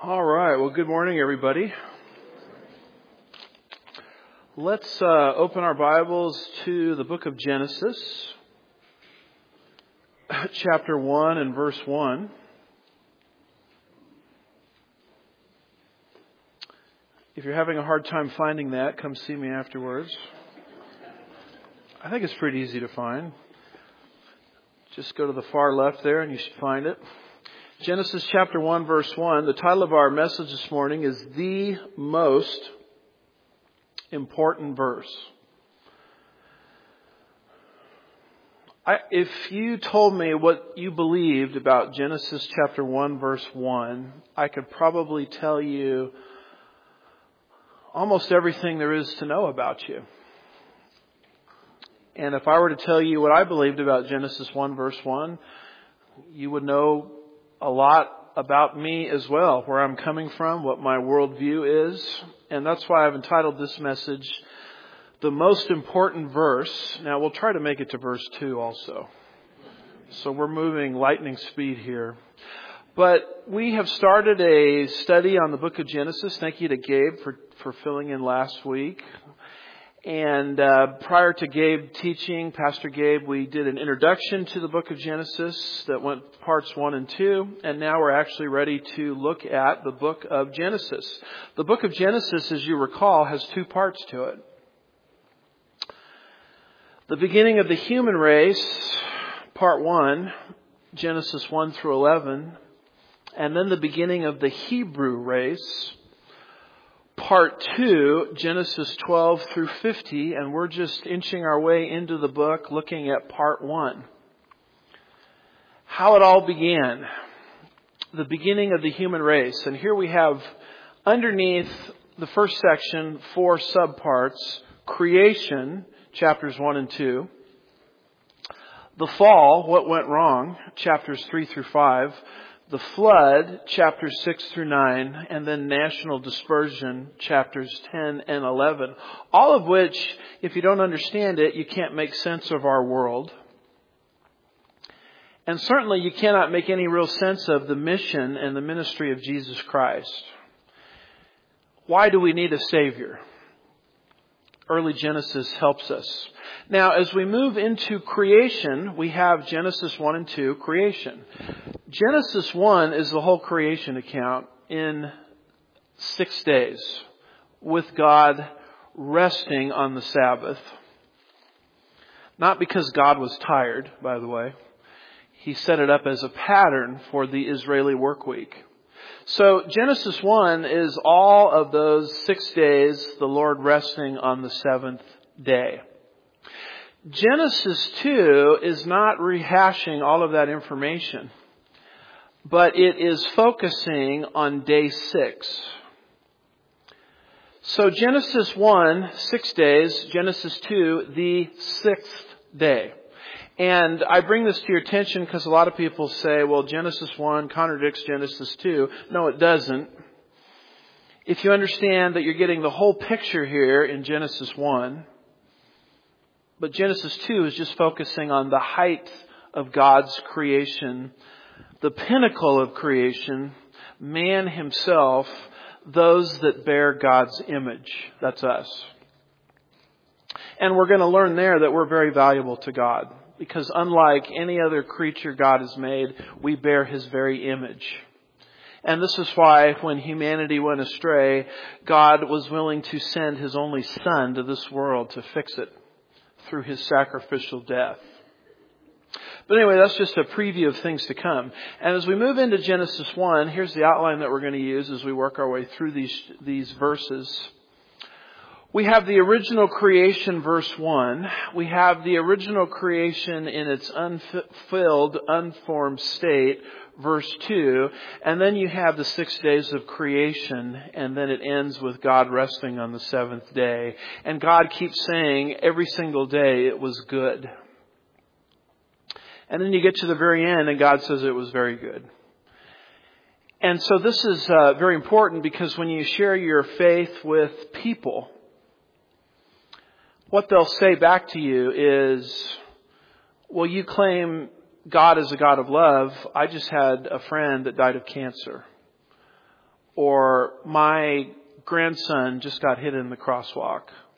All right. Well, good morning, everybody. Let's open our Bibles to the book of Genesis, chapter 1 and verse 1. If you're having a hard time finding that, come see me afterwards. I think it's pretty easy to find. Just go to the far left there and you should find it. Genesis chapter 1 verse 1. The title of our message this morning is The Most Important Verse. If you told me what you believed about Genesis chapter 1 verse 1, I could probably tell you almost everything there is to know about you. And if I were to tell you what I believed about Genesis 1 verse 1, you would know a lot about me as well, where I'm coming from, what my worldview is. And that's why I've entitled this message, The Most Important Verse. Now, we'll try to make it to verse 2 also. So we're moving lightning speed here. But we have started a study on the book of Genesis. Thank you to Gabe for filling in last week. And prior to Gabe teaching, Pastor Gabe, we did an introduction to the book of Genesis that went parts 1 and 2. And now we're actually ready to look at the book of Genesis. The book of Genesis, as you recall, has 2 parts to it. The beginning of the human race, part 1, Genesis 1 through 11. And then the beginning of the Hebrew race, part 2, Genesis 12 through 50, and we're just inching our way into the book looking at part 1. How it all began. The beginning of the human race. And here we have underneath the first section 4 subparts. Creation, chapters 1 and 2. The fall, what went wrong, chapters 3 through 5. The flood, chapters 6 through 9, and then national dispersion, chapters 10 and 11. All of which, if you don't understand it, you can't make sense of our world. And certainly you cannot make any real sense of the mission and the ministry of Jesus Christ. Why do we need a Savior? Early Genesis helps us. Now, as we move into creation, we have Genesis 1 and 2, creation. Genesis 1 is the whole creation account in 6 days, with God resting on the Sabbath. Not because God was tired, by the way. He set it up as a pattern for the Israeli work week. So Genesis 1 is all of those 6 days, the Lord resting on the 7th day. Genesis 2 is not rehashing all of that information, but it is focusing on day 6. So Genesis 1, 6 days, Genesis 2, the 6th day. And I bring this to your attention because a lot of people say, well, Genesis 1 contradicts Genesis 2. No, it doesn't. If you understand that you're getting the whole picture here in Genesis 1, but Genesis 2 is just focusing on the height of God's creation, the pinnacle of creation, man himself, those that bear God's image. That's us. And we're going to learn there that we're very valuable to God. Because unlike any other creature God has made, we bear His very image. And this is why when humanity went astray, God was willing to send His only Son to this world to fix it through His sacrificial death. But anyway, that's just a preview of things to come. And as we move into Genesis 1, here's the outline that we're going to use as we work our way through these verses. We have the original creation, verse 1. We have the original creation in its unfilled, unformed state, verse 2. And then you have the 6 days of creation, and then it ends with God resting on the 7th day. And God keeps saying every single day it was good. And then you get to the very end, and God says it was very good. And so this is very important because when you share your faith with people, what they'll say back to you is, well, you claim God is a God of love. I just had a friend that died of cancer. Or my grandson just got hit in the crosswalk.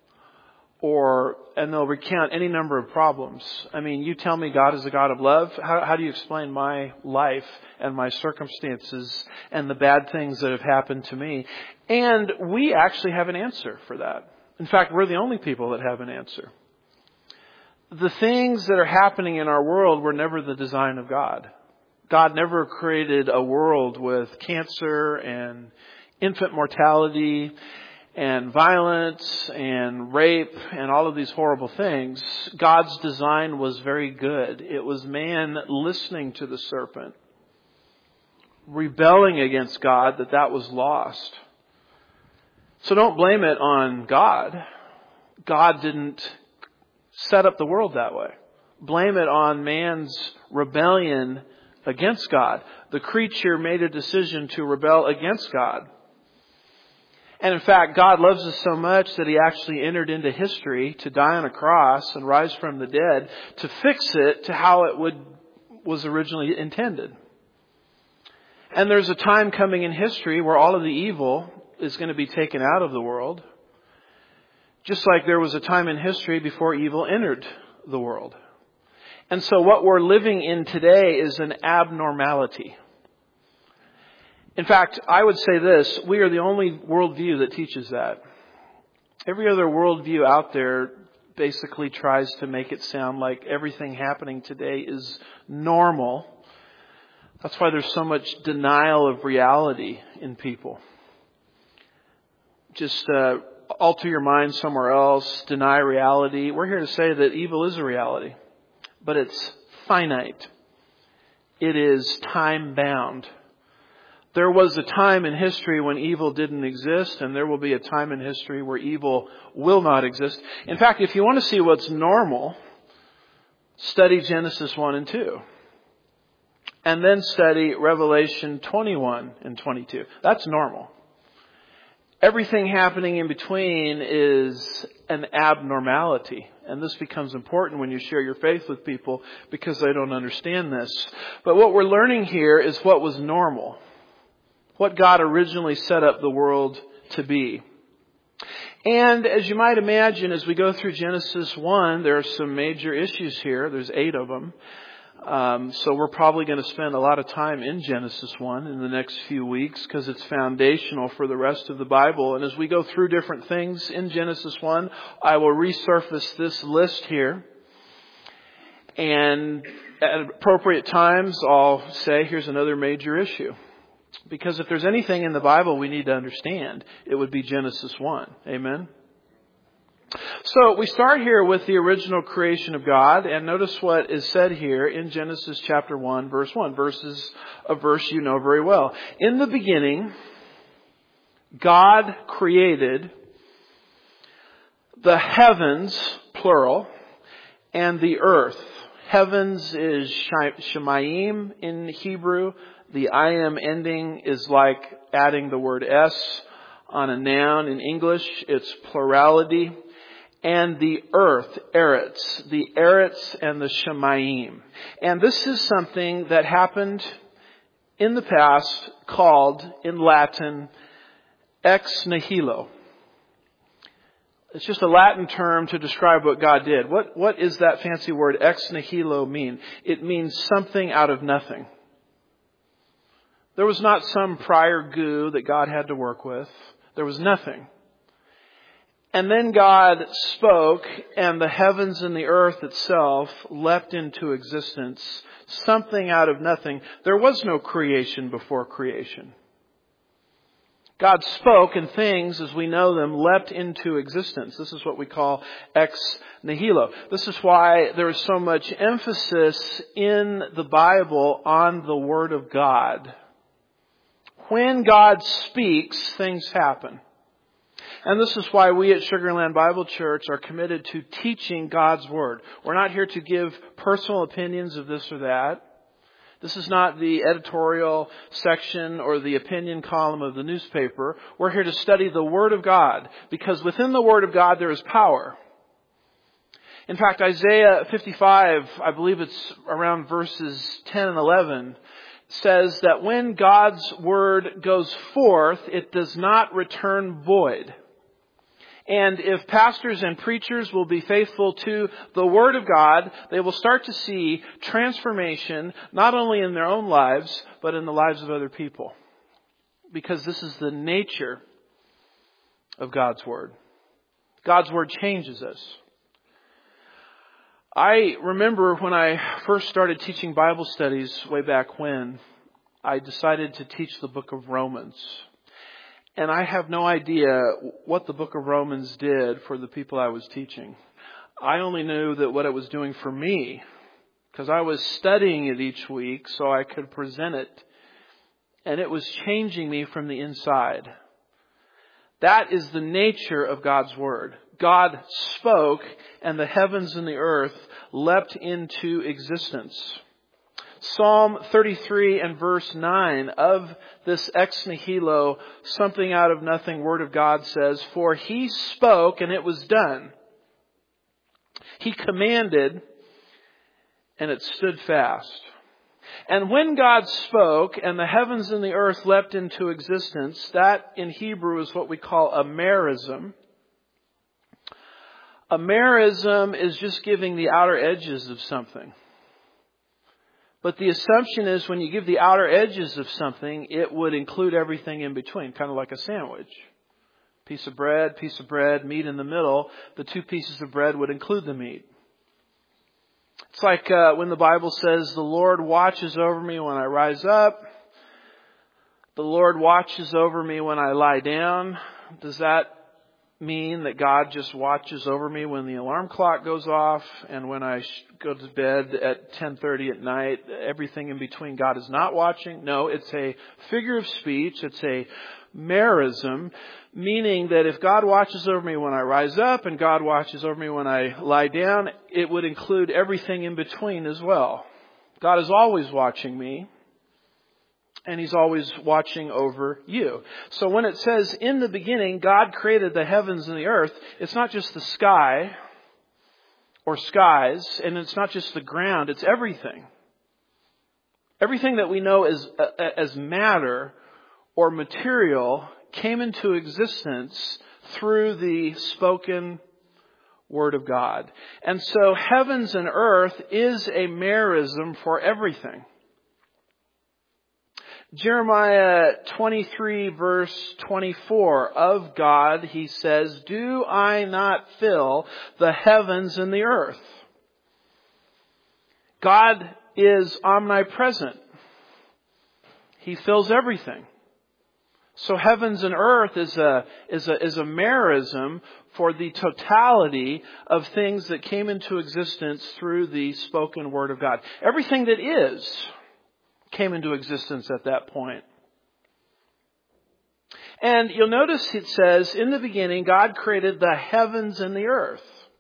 And they'll recount any number of problems. I mean, you tell me God is a God of love. How do you explain my life and my circumstances and the bad things that have happened to me? And we actually have an answer for that. In fact, we're the only people that have an answer. The things that are happening in our world were never the design of God. God never created a world with cancer and infant mortality and violence and rape and all of these horrible things. God's design was very good. It was man listening to the serpent, rebelling against God, that was lost. So don't blame it on God. God didn't set up the world that way. Blame it on man's rebellion against God. The creature made a decision to rebel against God. And in fact, God loves us so much that He actually entered into history to die on a cross and rise from the dead to fix it to how it was originally intended. And there's a time coming in history where all of the evil is going to be taken out of the world. Just like there was a time in history before evil entered the world. And so what we're living in today is an abnormality. In fact, I would say this, we are the only worldview that teaches that. Every other worldview out there basically tries to make it sound like everything happening today is normal. That's why there's so much denial of reality in people. Just alter your mind somewhere else, deny reality. We're here to say that evil is a reality, but it's finite. It is time-bound. There was a time in history when evil didn't exist, and there will be a time in history where evil will not exist. In fact, if you want to see what's normal, study Genesis 1 and 2. And then study Revelation 21 and 22. That's normal. Everything happening in between is an abnormality. And this becomes important when you share your faith with people because they don't understand this. But what we're learning here is what was normal. What God originally set up the world to be. And as you might imagine, as we go through Genesis 1, there are some major issues here. There's 8 of them. So we're probably going to spend a lot of time in Genesis 1 in the next few weeks because it's foundational for the rest of the Bible. And as we go through different things in Genesis 1, I will resurface this list here. And at appropriate times, I'll say, here's another major issue. Because if there's anything in the Bible we need to understand, it would be Genesis 1. Amen? So we start here with the original creation of God, and notice what is said here in Genesis chapter 1, verse 1. A verse you know very well. In the beginning, God created the heavens, plural, and the earth. Heavens is Shemayim in Hebrew. The I am ending is like adding the word S on a noun. In English, it's plurality. And the earth, Eretz, the Eretz and the Shemayim. And this is something that happened in the past called, in Latin, ex nihilo. It's just a Latin term to describe what God did. What is that fancy word ex nihilo mean? It means something out of nothing. There was not some prior goo that God had to work with. There was nothing. And then God spoke, and the heavens and the earth itself leapt into existence. Something out of nothing. There was no creation before creation. God spoke, and things, as we know them, leapt into existence. This is what we call ex nihilo. This is why there is so much emphasis in the Bible on the Word of God. When God speaks, things happen. And this is why we at Sugar Land Bible Church are committed to teaching God's Word. We're not here to give personal opinions of this or that. This is not the editorial section or the opinion column of the newspaper. We're here to study the Word of God, because within the Word of God there is power. In fact, Isaiah 55, I believe it's around verses 10 and 11, says that when God's Word goes forth, it does not return void. And if pastors and preachers will be faithful to the Word of God, they will start to see transformation not only in their own lives, but in the lives of other people. Because this is the nature of God's Word. God's Word changes us. I remember when I first started teaching Bible studies way back when, I decided to teach the book of Romans. And I have no idea what the book of Romans did for the people I was teaching. I only knew that what it was doing for me, because I was studying it each week so I could present it. And it was changing me from the inside. That is the nature of God's Word. God spoke and the heavens and the earth leapt into existence. Psalm 33 and verse 9 of this ex nihilo, something out of nothing Word of God says, "For He spoke and it was done. He commanded and it stood fast." And when God spoke and the heavens and the earth leapt into existence, that in Hebrew is what we call a merism. A merism is just giving the outer edges of something. But the assumption is when you give the outer edges of something, it would include everything in between, kind of like a sandwich. Piece of bread, meat in the middle. The two pieces of bread would include the meat. It's like when the Bible says, "The Lord watches over me when I rise up. The Lord watches over me when I lie down." Does that mean that God just watches over me when the alarm clock goes off and when I go to bed at 10:30 at night? Everything in between, God is not watching? No, it's a figure of speech. It's a merism, meaning that if God watches over me when I rise up and God watches over me when I lie down, it would include everything in between as well. God is always watching me. And He's always watching over you. So when it says, in the beginning, God created the heavens and the earth, it's not just the sky or skies, and it's not just the ground, it's everything. Everything that we know as matter or material came into existence through the spoken Word of God. And so heavens and earth is a merism for everything. Jeremiah 23 verse 24, of God, He says, "Do I not fill the heavens and the earth?" God is omnipresent. He fills everything. So heavens and earth is a merism for the totality of things that came into existence through the spoken Word of God. Everything that is came into existence at that point. And you'll notice it says, in the beginning, God created the heavens and the earth.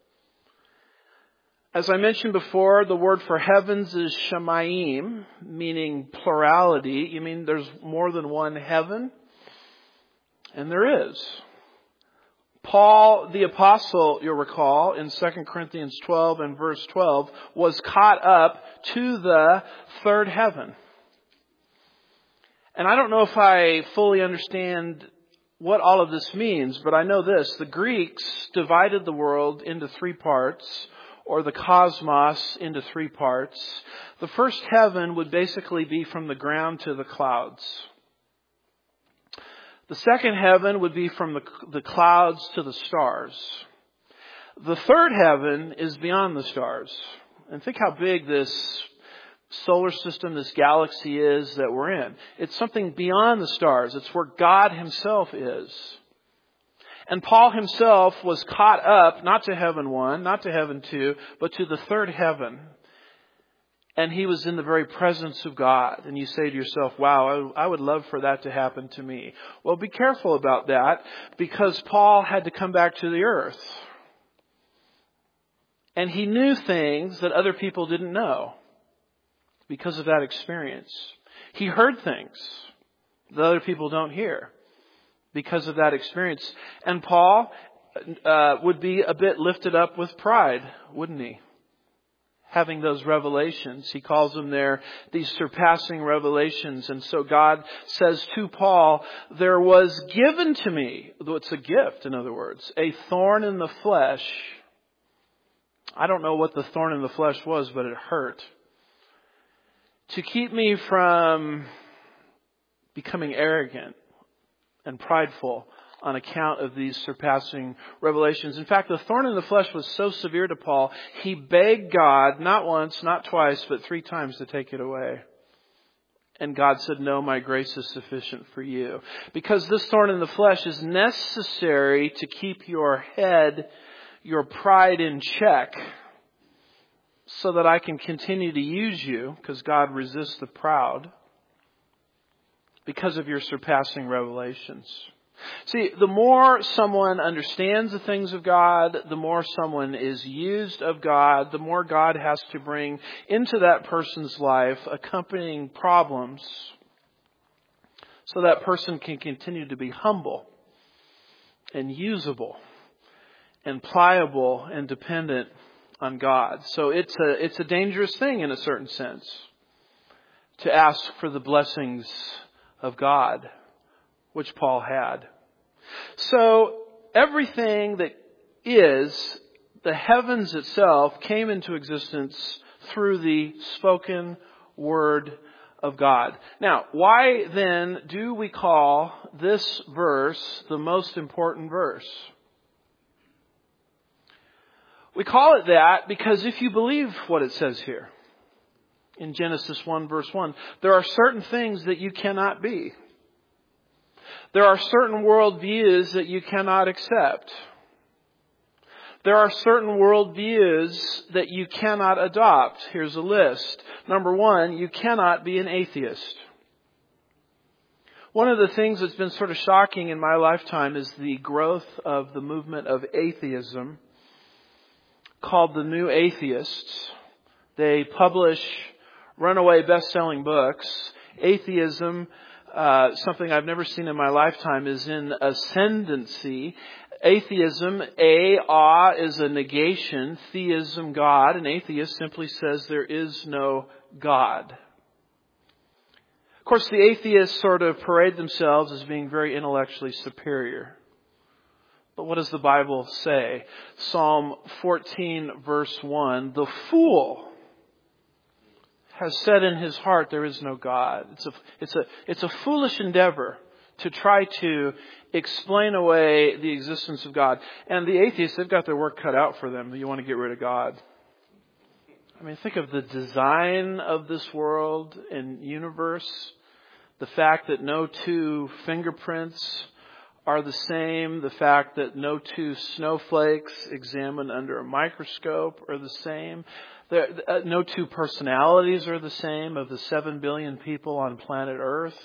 As I mentioned before, the word for heavens is shamayim, meaning plurality. You mean there's more than one heaven? And there is. Paul, the apostle, you'll recall, in 2 Corinthians 12 and verse 12, was caught up to the third heaven. And I don't know if I fully understand what all of this means, but I know this. The Greeks divided the world into three parts, or the cosmos into three parts. The first heaven would basically be from the ground to the clouds. The second heaven would be from the clouds to the stars. The third heaven is beyond the stars. And think how big this solar system, this galaxy is that we're in. It's something beyond the stars. It's where God Himself is. And Paul himself was caught up, not to heaven 1, not to heaven 2, but to the third heaven. And he was in the very presence of God. And you say to yourself, wow, I would love for that to happen to me. Well, be careful about that, because Paul had to come back to the earth. And he knew things that other people didn't know because of that experience. He heard things that other people don't hear because of that experience. And Paul would be a bit lifted up with pride, wouldn't he? having those revelations. He calls them there these surpassing revelations. And so God says to Paul, there was given to me, it's a gift, in other words, a thorn in the flesh. I don't know what the thorn in the flesh was, but it hurt. To keep me from becoming arrogant and prideful on account of these surpassing revelations. In fact, the thorn in the flesh was so severe to Paul, he begged God, not once, not twice, but 3 times to take it away. And God said, no, my grace is sufficient for you. Because this thorn in the flesh is necessary to keep your head, your pride in check, so that I can continue to use you, because God resists the proud, because of your surpassing revelations. See, the more someone understands the things of God, the more someone is used of God, the more God has to bring into that person's life accompanying problems so that person can continue to be humble and usable and pliable and dependent on God. So it's a dangerous thing in a certain sense to ask for the blessings of God, which Paul had. So everything that is, the heavens itself, came into existence through the spoken word of God. Now, why then do we call this verse the most important verse? We call it that because if you believe what it says here in Genesis 1 verse 1, there are certain things that you cannot be. There are certain worldviews that you cannot accept. There are certain worldviews that you cannot adopt. Here's a list. Number 1, you cannot be an atheist. One of the things that's been sort of shocking in my lifetime is the growth of the movement of atheism called the New Atheists. They publish runaway best-selling books. Atheism, something I've never seen in my lifetime, is in ascendancy. Atheism, A, is a negation. Theism, God. An atheist simply says there is no God. Of course, the atheists sort of parade themselves as being very intellectually superior. But what does the Bible say? Psalm 14 verse 1, the fool has said in his heart there is no God. It's a foolish endeavor to try to explain away the existence of God. And the atheists, they've got their work cut out for them. You want to get rid of God. I mean, think of the design of this world and universe. The fact that no 2 fingerprints are the same. The fact that no 2 snowflakes examined under a microscope are the same. No 2 personalities are the same of the 7 billion people on planet Earth.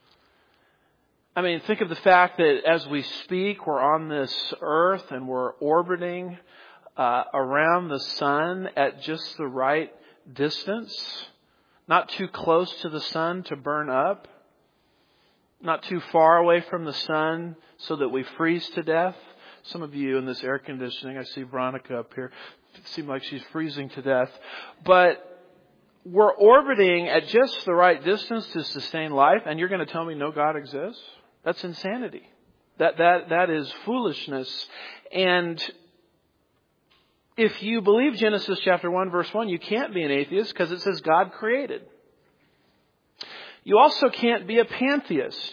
I mean, think of the fact that as we speak, we're on this earth and we're orbiting around the sun at just the right distance. Not too close to the sun to burn up. Not too far away from the sun so that we freeze to death. Some of you in this air conditioning, I see Veronica up here, seem like she's freezing to death. But we're orbiting at just the right distance to sustain life, and you're going to tell me no God exists? That's insanity. That is foolishness. And if you believe Genesis chapter 1 verse 1, you can't be an atheist because it says God created. You also can't be a pantheist.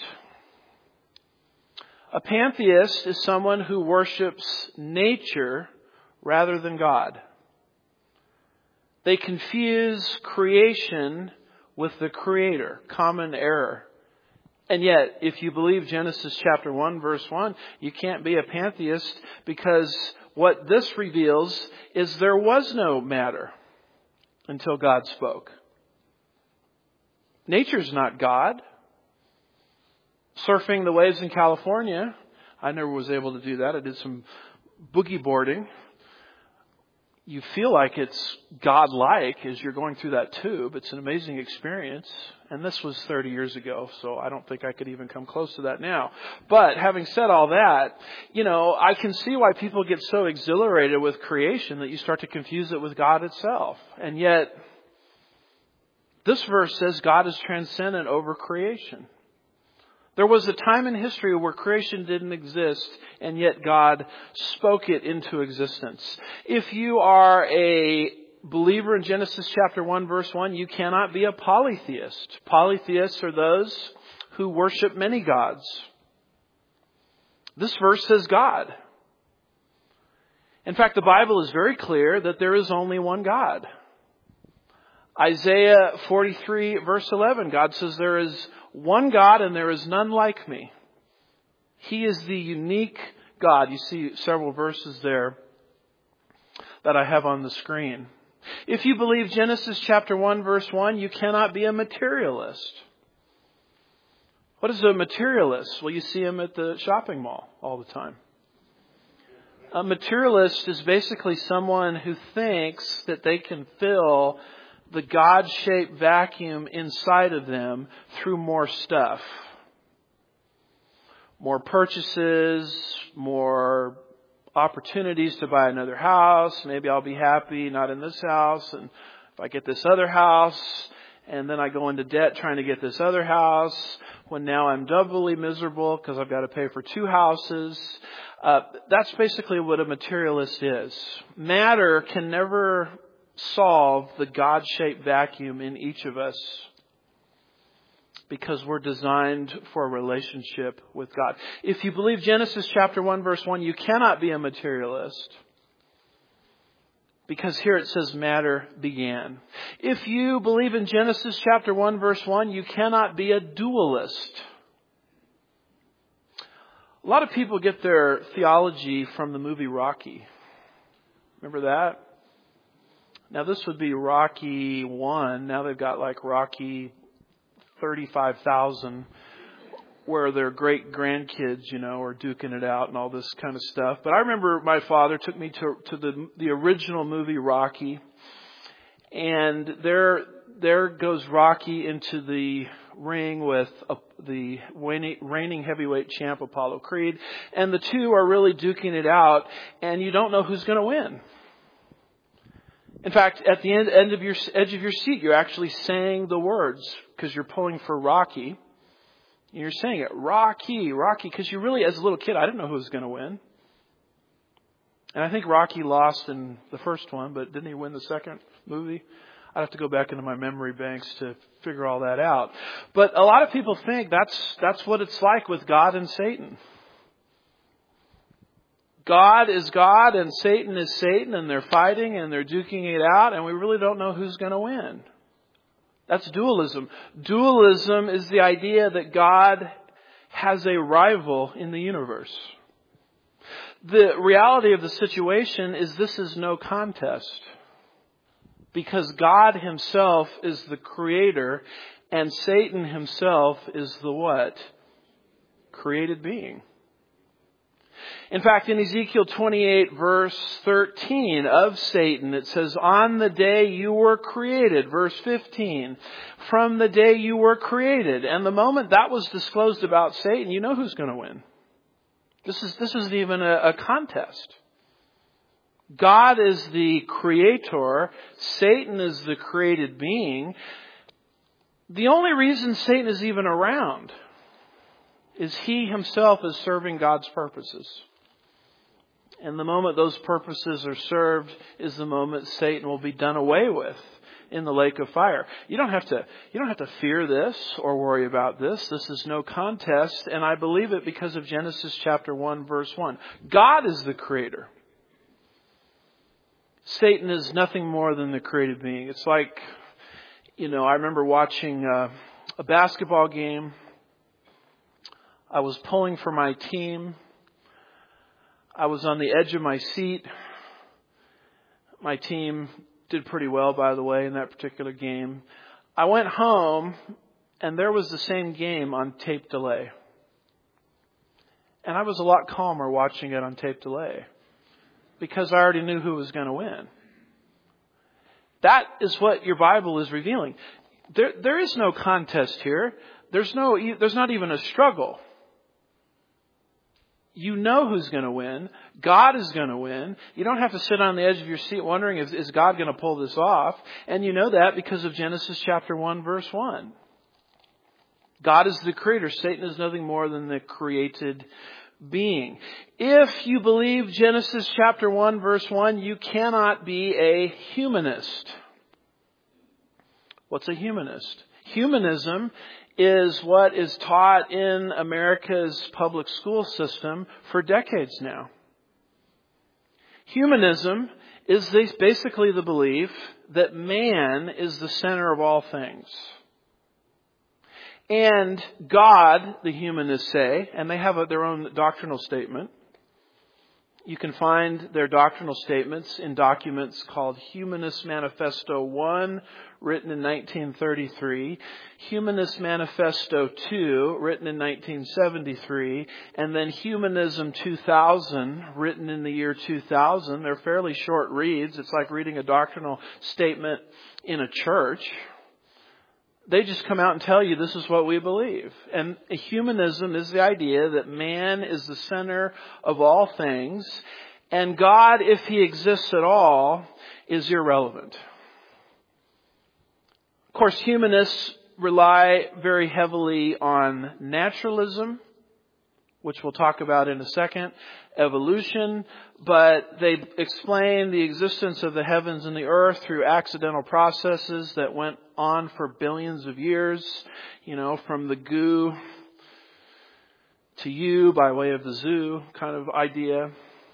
A pantheist is someone who worships nature rather than God. They confuse creation with the Creator. Common error. And yet, if you believe Genesis chapter 1 verse 1, you can't be a pantheist because what this reveals is there was no matter until God spoke. Nature's not God. Surfing the waves in California, I never was able to do that. I did some boogie boarding. you feel like it's God-like as you're going through that tube. It's an amazing experience. And this was 30 years ago, so I don't think I could even come close to that now. But having said all that, I can see why people get so exhilarated with creation that you start to confuse it with God itself. And yet, this verse says God is transcendent over creation. There was a time in history where creation didn't exist, and yet God spoke it into existence. If you are a believer in Genesis chapter 1, verse 1, you cannot be a polytheist. Polytheists are those who worship many gods. This verse says God. In fact, the Bible is very clear that there is only one God. Isaiah 43, verse 11, God says, there is one God and there is none like me. He is the unique God. You see several verses there that I have on the screen. If you believe Genesis chapter 1, verse 1, you cannot be a materialist. What is a materialist? Well, you see him at the shopping mall all the time. A materialist is basically someone who thinks that they can fill the God-shaped vacuum inside of them through more stuff. More purchases, more opportunities to buy another house. Maybe I'll be happy not in this house. And if I get this other house, and then I go into debt trying to get this other house, when now I'm doubly miserable because I've got to pay for two houses. That's basically what a materialist is. Matter can never solve the God-shaped vacuum in each of us because we're designed for a relationship with God. If you believe Genesis chapter 1, verse 1, you cannot be a materialist because here it says matter began. If you believe in Genesis chapter 1, verse 1, you cannot be a dualist. A lot of people get their theology from the movie Rocky. Remember that? Now this would be Rocky 1. Now they've got like Rocky 35,000 where their great grandkids, are duking it out and all this kind of stuff. But I remember my father took me to the original movie Rocky. And there goes Rocky into the ring with the reigning heavyweight champ Apollo Creed. And the two are really duking it out. And you don't know who's going to win. In fact, at the edge of your seat, you're actually saying the words because you're pulling for Rocky. And you're saying it, Rocky, Rocky, because you really, as a little kid, I didn't know who was going to win. And I think Rocky lost in the first one, but didn't he win the second movie? I'd have to go back into my memory banks to figure all that out. But a lot of people think that's what it's like with God and Satan. God is God and Satan is Satan, and they're fighting and they're duking it out, and we really don't know who's going to win. That's dualism. Dualism is the idea that God has a rival in the universe. The reality of the situation is this is no contest. Because God himself is the creator and Satan himself is the what? Created being. In fact, in Ezekiel 28 verse 13 of Satan, it says, on the day you were created, verse 15, from the day you were created. And the moment that was disclosed about Satan, you know who's going to win. This isn't even a contest. God is the creator. Satan is the created being. The only reason Satan is even around is he himself is serving God's purposes. And the moment those purposes are served is the moment Satan will be done away with in the lake of fire. You don't have to fear this or worry about this. This is no contest, and I believe it because of Genesis chapter 1 verse 1. God is the creator. Satan is nothing more than the created being. It's like, I remember watching a basketball game. I was pulling for my team. I was on the edge of my seat. My team did pretty well, by the way, in that particular game. I went home, and there was the same game on tape delay. And I was a lot calmer watching it on tape delay because I already knew who was going to win. That is what your Bible is revealing. There is no contest here. There's not even a struggle. You know who's going to win. God is going to win. You don't have to sit on the edge of your seat wondering, is God going to pull this off? And you know that because of Genesis chapter 1, verse 1. God is the creator. Satan is nothing more than the created being. If you believe Genesis chapter 1, verse 1, you cannot be a humanist. What's a humanist? Humanism is what is taught in America's public school system for decades now. Humanism is basically the belief that man is the center of all things. And God, the humanists say, and they have their own doctrinal statement. You can find their doctrinal statements in documents called Humanist Manifesto 1, written in 1933, Humanist Manifesto 2, written in 1973, and then Humanism 2000, written in the year 2000. They're fairly short reads. It's like reading a doctrinal statement in a church. They just come out and tell you this is what we believe. And humanism is the idea that man is the center of all things, and God, if he exists at all, is irrelevant. Of course, humanists rely very heavily on naturalism, which we'll talk about in a second, evolution, but they explain the existence of the heavens and the earth through accidental processes that went on for billions of years, from the goo to you by way of the zoo kind of idea.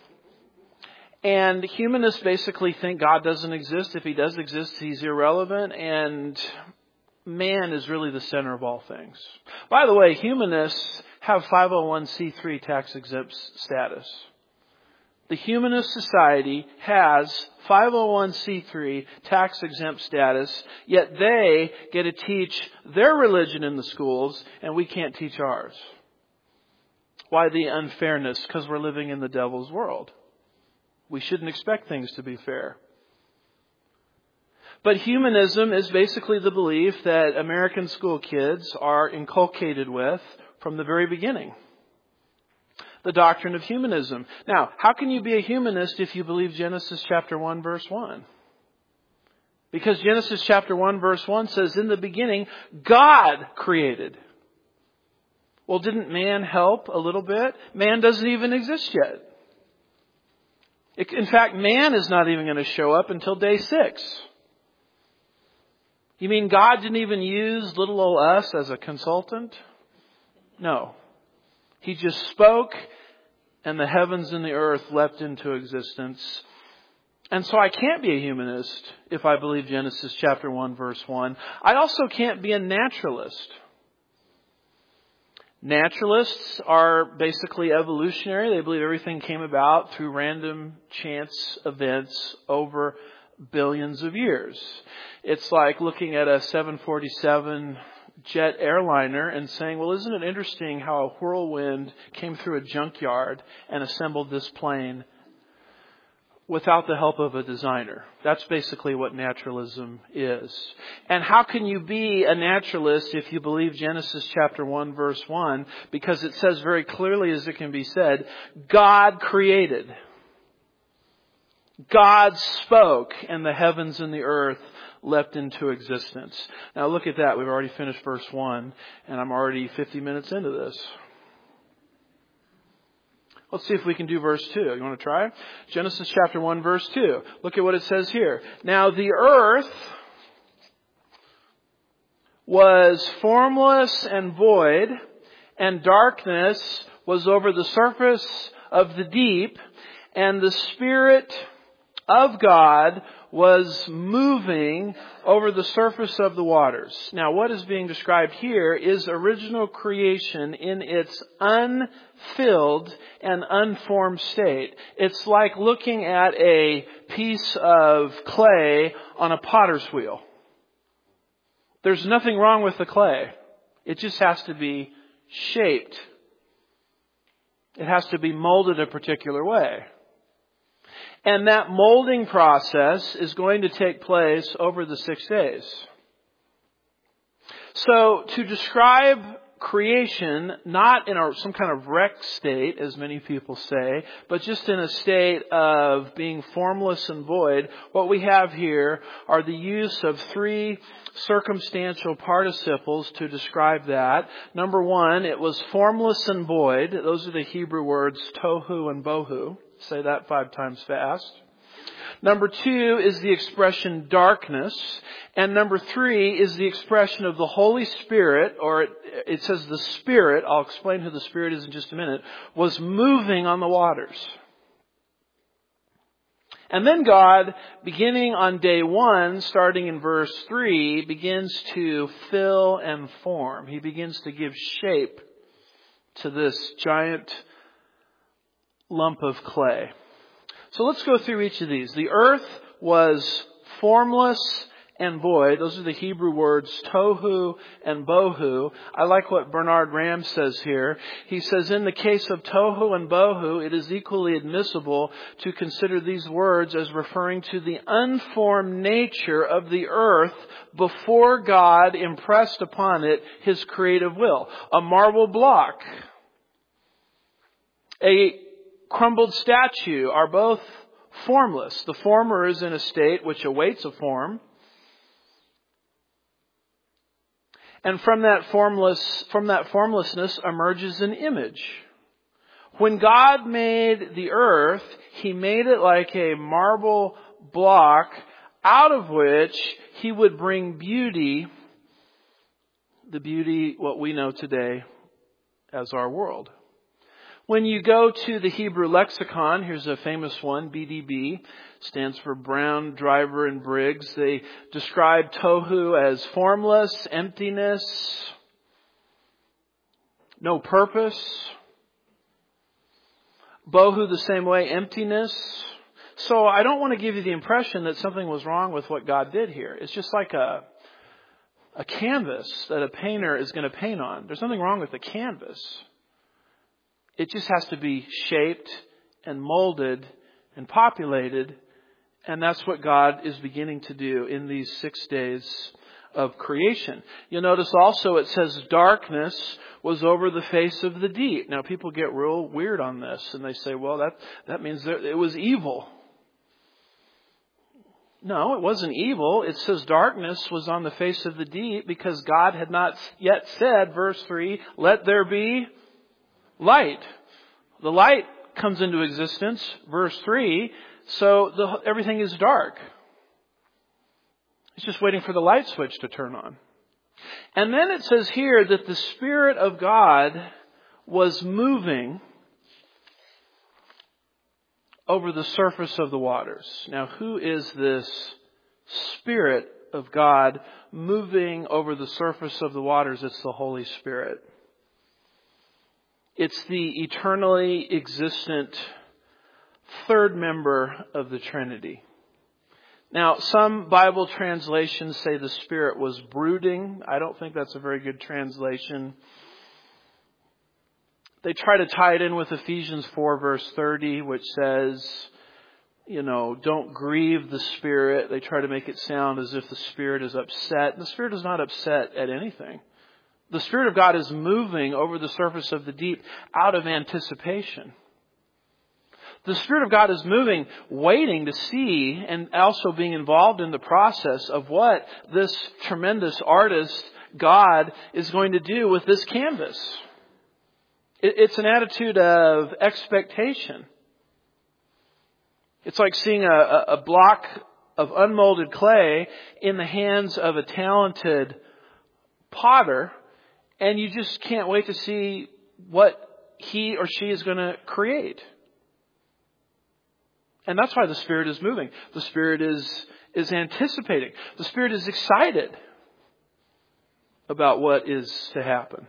And humanists basically think God doesn't exist. If he does exist, he's irrelevant, and man is really the center of all things. By the way, humanists have 501c3 tax-exempt status. The Humanist Society has 501c3 tax-exempt status, yet they get to teach their religion in the schools, and we can't teach ours. Why the unfairness? Because we're living in the devil's world. We shouldn't expect things to be fair. But humanism is basically the belief that American school kids are inculcated with from the very beginning. The doctrine of humanism. Now, how can you be a humanist if you believe Genesis chapter 1, verse 1? Because Genesis chapter 1, verse 1 says, in the beginning, God created. Well, didn't man help a little bit? Man doesn't even exist yet. In fact, man is not even going to show up until day 6. You mean God didn't even use little old us as a consultant? No. He just spoke, and the heavens and the earth leapt into existence. And so I can't be a humanist if I believe Genesis chapter 1, verse 1. I also can't be a naturalist. Naturalists are basically evolutionary. They believe everything came about through random chance events over billions of years. It's like looking at a 747 jet airliner and saying, well, isn't it interesting how a whirlwind came through a junkyard and assembled this plane without the help of a designer? That's basically what naturalism is. And how can you be a naturalist if you believe Genesis chapter 1, verse 1? Because it says very clearly, as it can be said, God created. God spoke, and the heavens and the earth leapt into existence. Now look at that. We've already finished verse 1, and I'm already 50 minutes into this. Let's see if we can do verse 2. You want to try? Genesis chapter 1, verse 2. Look at what it says here. Now the earth was formless and void, and darkness was over the surface of the deep, and the Spirit of God was moving over the surface of the waters. Now, what is being described here is original creation in its unfilled and unformed state. It's like looking at a piece of clay on a potter's wheel. There's nothing wrong with the clay. It just has to be shaped. It has to be molded a particular way. And that molding process is going to take place over the 6 days. So to describe creation, not in some kind of wrecked state, as many people say, but just in a state of being formless and void, what we have here are the use of 3 circumstantial participles to describe that. Number 1, it was formless and void. Those are the Hebrew words tohu and bohu. Say that 5 times fast. Number 2 is the expression darkness. And number 3 is the expression of the Holy Spirit, or it says the Spirit, I'll explain who the Spirit is in just a minute, was moving on the waters. And then God, beginning on day 1, starting in verse 3, begins to fill and form. He begins to give shape to this giant lump of clay. So let's go through each of these. The earth was formless and void. Those are the Hebrew words tohu and bohu. I like what Bernard Ram says here. He says, in the case of tohu and bohu, it is equally admissible to consider these words as referring to the unformed nature of the earth before God impressed upon it His creative will. A marble block, a crumbled statue are both formless. The former is in a state which awaits a form. And from that formlessness emerges an image. When God made the earth, He made it like a marble block out of which He would bring beauty, the beauty what we know today as our world. When you go to the Hebrew lexicon, here's a famous one, BDB, stands for Brown, Driver, and Briggs. They describe tohu as formless, emptiness, no purpose. Bohu the same way, emptiness. So I don't want to give you the impression that something was wrong with what God did here. It's just like a canvas that a painter is going to paint on. There's nothing wrong with the canvas. It just has to be shaped and molded and populated. And that's what God is beginning to do in these 6 days of creation. You'll notice also it says darkness was over the face of the deep. Now people get real weird on this and they say, well, that means it was evil. No, it wasn't evil. It says darkness was on the face of the deep because God had not yet said, verse 3, let there be light. The light comes into existence, verse 3, so everything is dark. It's just waiting for the light switch to turn on. And then it says here that the Spirit of God was moving over the surface of the waters. Now, who is this Spirit of God moving over the surface of the waters? It's the Holy Spirit. It's the eternally existent third member of the Trinity. Now, some Bible translations say the Spirit was brooding. I don't think that's a very good translation. They try to tie it in with Ephesians 4 verse 30, which says, don't grieve the Spirit. They try to make it sound as if the Spirit is upset. And the Spirit is not upset at anything. The Spirit of God is moving over the surface of the deep out of anticipation. The Spirit of God is moving, waiting to see and also being involved in the process of what this tremendous artist, God, is going to do with this canvas. It's an attitude of expectation. It's like seeing a block of unmolded clay in the hands of a talented potter, and you just can't wait to see what he or she is going to create. And that's why the Spirit is moving. The Spirit is anticipating. The Spirit is excited about what is to happen.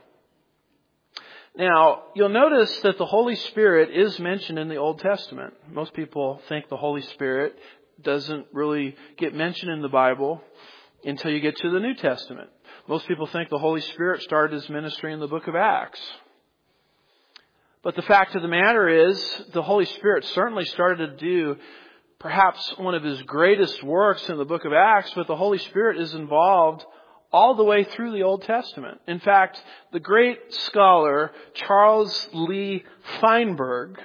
Now, you'll notice that the Holy Spirit is mentioned in the Old Testament. Most people think the Holy Spirit doesn't really get mentioned in the Bible until you get to the New Testament. Most people think the Holy Spirit started his ministry in the book of Acts. But the fact of the matter is, the Holy Spirit certainly started to do perhaps one of his greatest works in the book of Acts, but the Holy Spirit is involved all the way through the Old Testament. In fact, the great scholar Charles Lee Feinberg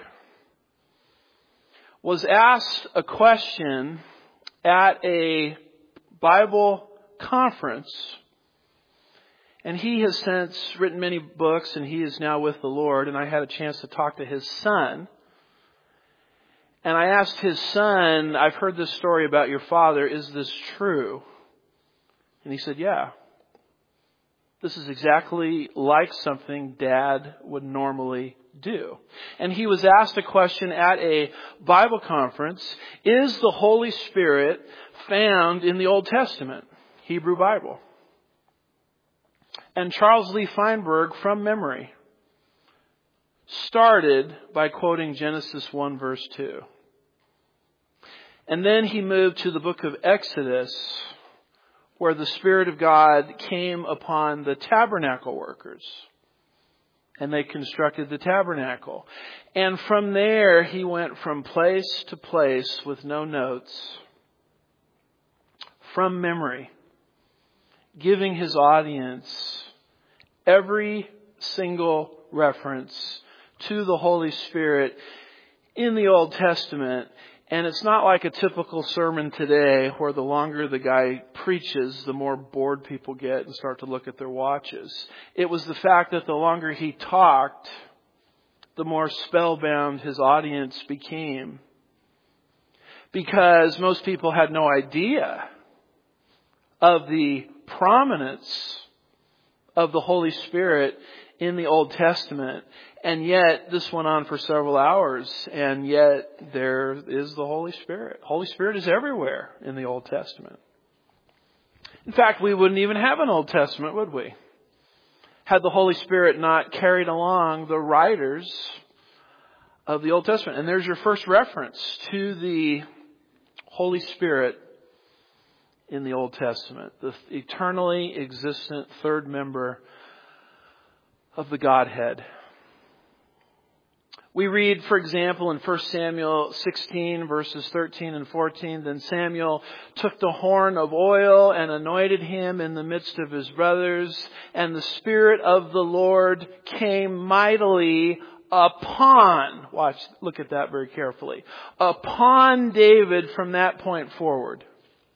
was asked a question at a Bible conference, and he has since written many books, and he is now with the Lord, and I had a chance to talk to his son. And I asked his son, I've heard this story about your father, is this true? And he said, yeah. This is exactly like something Dad would normally do. And he was asked a question at a Bible conference, is the Holy Spirit found in the Old Testament, Hebrew Bible? And Charles Lee Feinberg, from memory, started by quoting Genesis 1 verse 2. And then he moved to the book of Exodus, where the Spirit of God came upon the tabernacle workers. And they constructed the tabernacle. And from there, he went from place to place with no notes, from memory, giving his audience every single reference to the Holy Spirit in the Old Testament. And it's not like a typical sermon today where the longer the guy preaches, the more bored people get and start to look at their watches. It was the fact that the longer he talked, the more spellbound his audience became. Because most people had no idea of the prominence of the Holy Spirit in the Old Testament. And yet, this went on for several hours, and yet there is the Holy Spirit. Holy Spirit is everywhere in the Old Testament. In fact, we wouldn't even have an Old Testament, would we? Had the Holy Spirit not carried along the writers of the Old Testament. And there's your first reference to the Holy Spirit in the Old Testament. The eternally existent third member of the Godhead. We read, for example, in 1 Samuel 16, verses 13 and 14, then Samuel took the horn of oil and anointed him in the midst of his brothers, and the Spirit of the Lord came mightily upon, look at that very carefully, upon David from that point forward.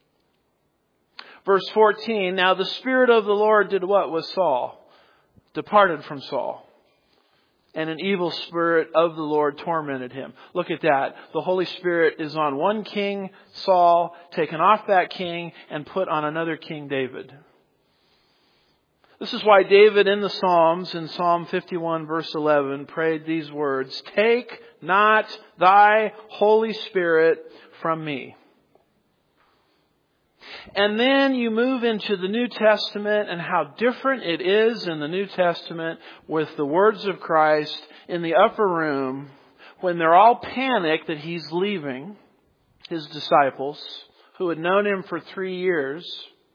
Verse 14, now the Spirit of the Lord did what with Saul? Departed from Saul. And an evil spirit of the Lord tormented him. Look at that. The Holy Spirit is on one king, Saul, taken off that king and put on another king, David. This is why David in the Psalms, in Psalm 51 verse 11, prayed these words, take not thy Holy Spirit from me. And then you move into the New Testament and how different it is in the New Testament with the words of Christ in the upper room when they're all panicked that he's leaving his disciples who had known him for 3 years.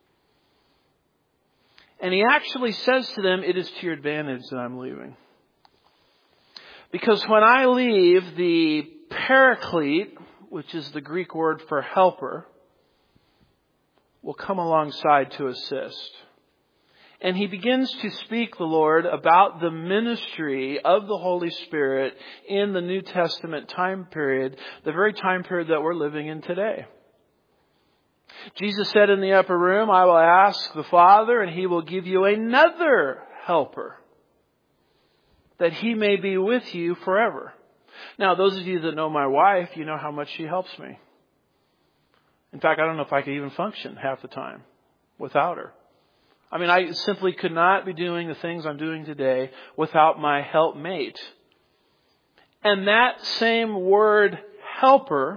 And he actually says to them, it is to your advantage that I'm leaving. Because when I leave, the Paraclete, which is the Greek word for helper, will come alongside to assist. And he begins to speak, the Lord, about the ministry of the Holy Spirit in the New Testament time period, the very time period that we're living in today. Jesus said in the upper room, I will ask the Father, and he will give you another helper, that he may be with you forever. Now, those of you that know my wife, you know how much she helps me. In fact, I don't know if I could even function half the time without her. I mean, I simply could not be doing the things I'm doing today without my helpmate. And that same word, helper,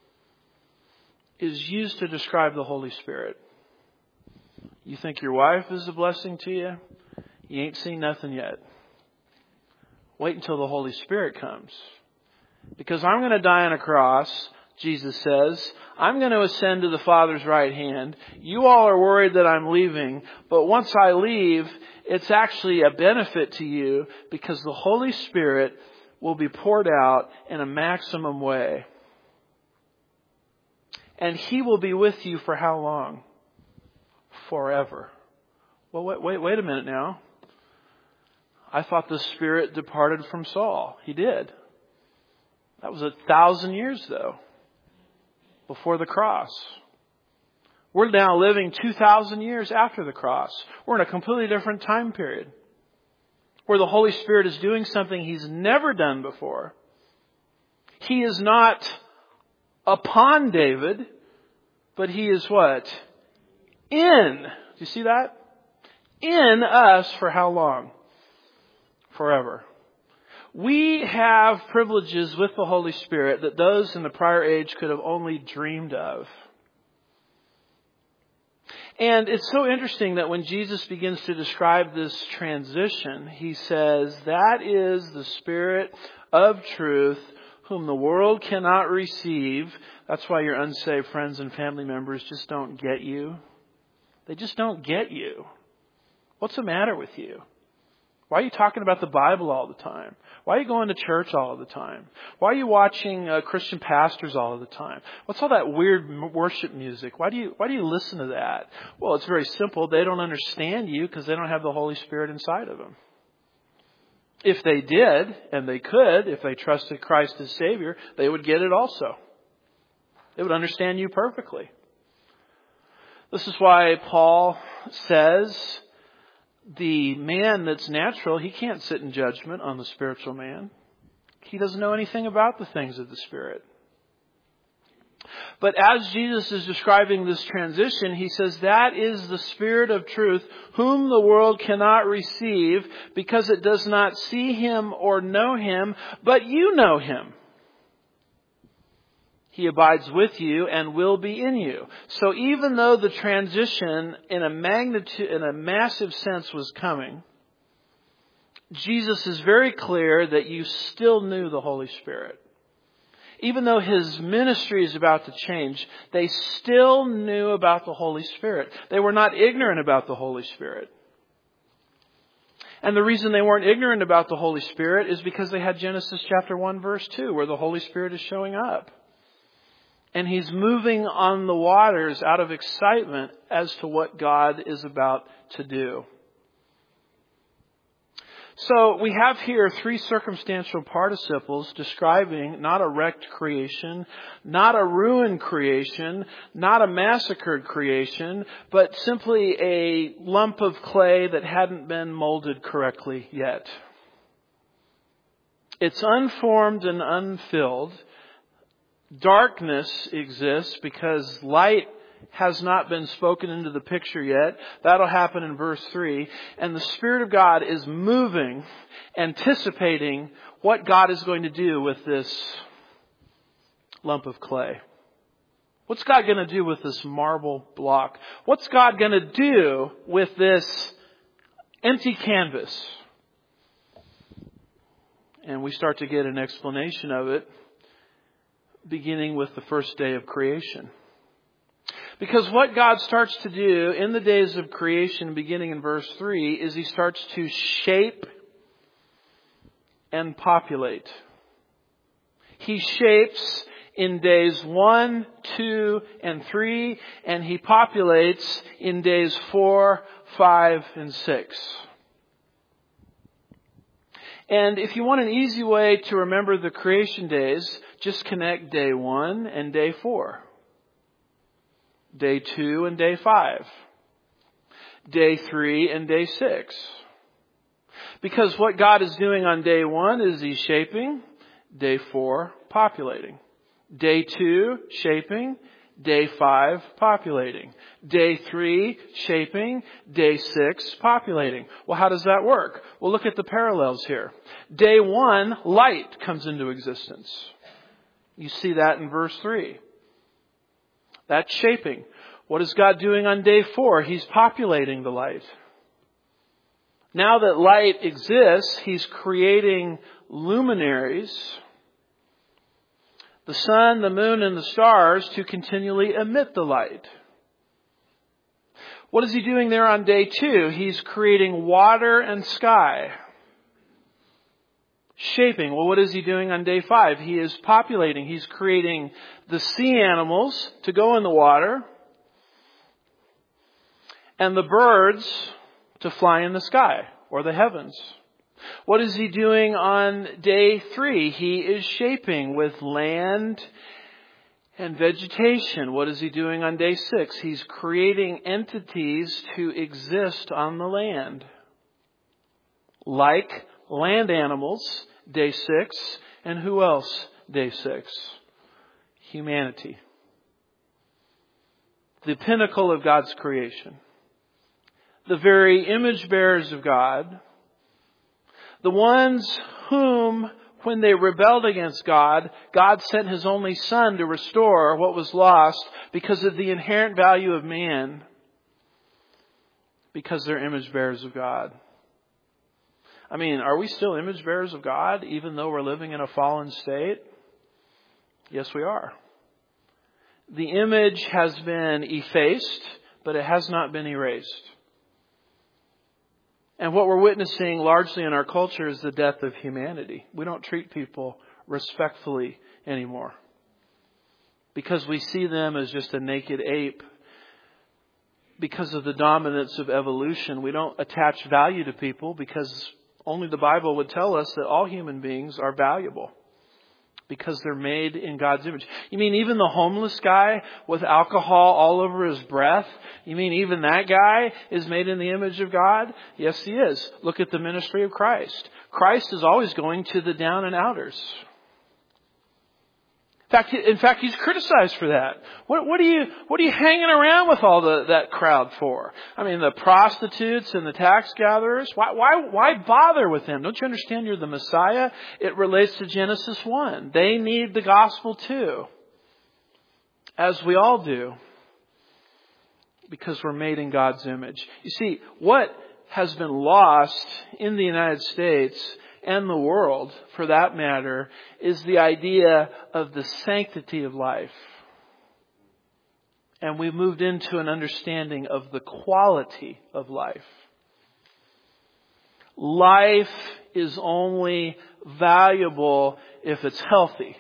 is used to describe the Holy Spirit. You think your wife is a blessing to you? You ain't seen nothing yet. Wait until the Holy Spirit comes. Because I'm going to die on a cross, Jesus says. I'm going to ascend to the Father's right hand. You all are worried that I'm leaving, but once I leave, it's actually a benefit to you because the Holy Spirit will be poured out in a maximum way. And He will be with you for how long? Forever. Well, wait a minute now. I thought the Spirit departed from Saul. He did. That was 1,000 years, though, before the cross. We're now living 2,000 years after the cross. We're in a completely different time period, where the Holy Spirit is doing something He's never done before. He is not upon David, but He is what? In. Do you see that? In us for how long? Forever. We have privileges with the Holy Spirit that those in the prior age could have only dreamed of. And it's so interesting that when Jesus begins to describe this transition, He says, that is the Spirit of truth, whom the world cannot receive. That's why your unsaved friends and family members just don't get you. They just don't get you. What's the matter with you? Why are you talking about the Bible all the time? Why are you going to church all of the time? Why are you watching Christian pastors all of the time? What's all that weird worship music? Why do you listen to that? Well, it's very simple. They don't understand you because they don't have the Holy Spirit inside of them. If they did, and they could, if they trusted Christ as Savior, they would get it also. They would understand you perfectly. This is why Paul says, the man that's natural, he can't sit in judgment on the spiritual man. He doesn't know anything about the things of the Spirit. But as Jesus is describing this transition, He says, that is the Spirit of truth, whom the world cannot receive, because it does not see Him or know Him, but you know Him. He abides with you and will be in you. So even though the transition in a massive sense was coming, Jesus is very clear that you still knew the Holy Spirit. Even though His ministry is about to change, they still knew about the Holy Spirit. They were not ignorant about the Holy Spirit. And the reason they weren't ignorant about the Holy Spirit is because they had Genesis chapter 1 verse 2, where the Holy Spirit is showing up. And He's moving on the waters out of excitement as to what God is about to do. So we have here 3 circumstantial participles describing not a wrecked creation, not a ruined creation, not a massacred creation, but simply a lump of clay that hadn't been molded correctly yet. It's unformed and unfilled. Darkness exists because light has not been spoken into the picture yet. That'll happen in verse 3. And the Spirit of God is moving, anticipating what God is going to do with this lump of clay. What's God going to do with this marble block? What's God going to do with this empty canvas? And we start to get an explanation of it, beginning with the first day of creation. Because what God starts to do in the days of creation, beginning in verse 3, is He starts to shape and populate. He shapes in days 1, 2, and 3, and He populates in days 4, 5, and 6. And if you want an easy way to remember the creation days, just connect day 1 and day 4. Day 2 and day 5. Day 3 and day 6. Because what God is doing on day 1 is He's shaping. Day 4, populating. Day 2, shaping. Day 5, populating. Day 3, shaping. Day 6, populating. Well, how does that work? Well, look at the parallels here. Day 1, light comes into existence. You see that in verse 3. That's shaping. What is God doing on day 4? He's populating the light. Now that light exists, He's creating luminaries, the sun, the moon, and the stars, to continually emit the light. What is He doing there on day 2? He's creating water and sky. Shaping. Well, what is He doing on day 5? He is populating. He's creating the sea animals to go in the water and the birds to fly in the sky or the heavens. What is He doing on day 3? He is shaping with land and vegetation. What is He doing on day 6? He's creating entities to exist on the land. Like land animals, day 6. And who else, day 6? Humanity. The pinnacle of God's creation. The very image bearers of God. The ones whom, when they rebelled against God, God sent His only Son to restore what was lost because of the inherent value of man, because they're image bearers of God. I mean, are we still image bearers of God even though we're living in a fallen state? Yes, we are. The image has been effaced, but it has not been erased. And what we're witnessing largely in our culture is the death of humanity. We don't treat people respectfully anymore because we see them as just a naked ape. Because of the dominance of evolution, we don't attach value to people because only the Bible would tell us that all human beings are valuable because they're made in God's image. You mean even the homeless guy with alcohol all over his breath? You mean even that guy is made in the image of God? Yes, he is. Look at the ministry of Christ. Christ is always going to the down and outers. In fact, He's criticized for that. What are you hanging around with all that crowd for? I mean, the prostitutes and the tax gatherers. Why bother with them? Don't you understand you're the Messiah? It relates to Genesis 1. They need the gospel too, as we all do, because we're made in God's image. You see, what has been lost in the United States and the world, for that matter, is the idea of the sanctity of life. And we moved into an understanding of the quality of life. Life is only valuable if it's healthy.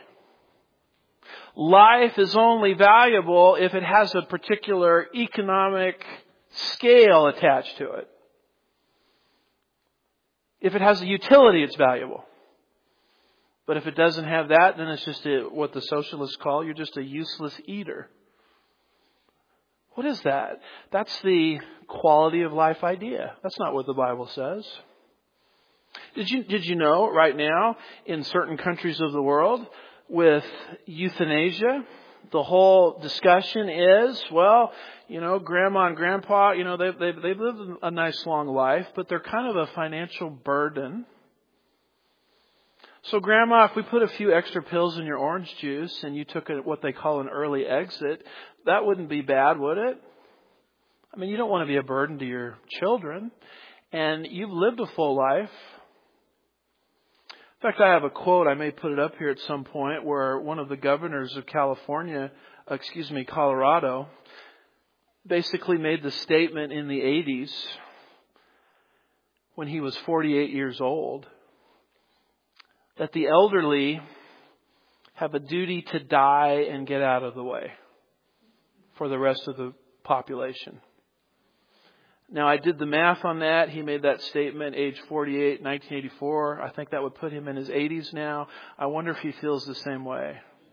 Life is only valuable if it has a particular economic scale attached to it. If it has a utility, it's valuable. But if it doesn't have that, then it's just what the socialists call, you're just a useless eater. What is that? That's the quality of life idea. That's not what the Bible says. Did you know right now in certain countries of the world with euthanasia, the whole discussion is, well, grandma and grandpa, they've lived a nice long life, but they're kind of a financial burden. So grandma, if we put a few extra pills in your orange juice and you took what they call an early exit, that wouldn't be bad, would it? I mean, you don't want to be a burden to your children, and you've lived a full life. In fact, I have a quote, I may put it up here at some point, where one of the governors of Colorado, basically made the statement in the 80s, when he was 48 years old, that the elderly have a duty to die and get out of the way for the rest of the population. Now, I did the math on that. He made that statement age 48, 1984. I think that would put him in his 80s now. I wonder if he feels the same way.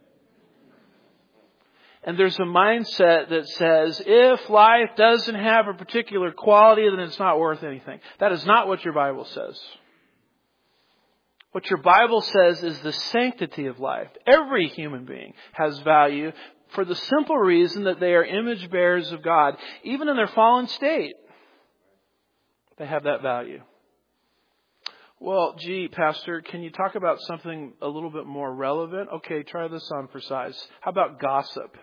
And there's a mindset that says, if life doesn't have a particular quality, then it's not worth anything. That is not what your Bible says. What your Bible says is the sanctity of life. Every human being has value for the simple reason that they are image bearers of God, even in their fallen state. They have that value. Well, gee, Pastor, can you talk about something a little bit more relevant? Okay, try this on for size. How about gossip?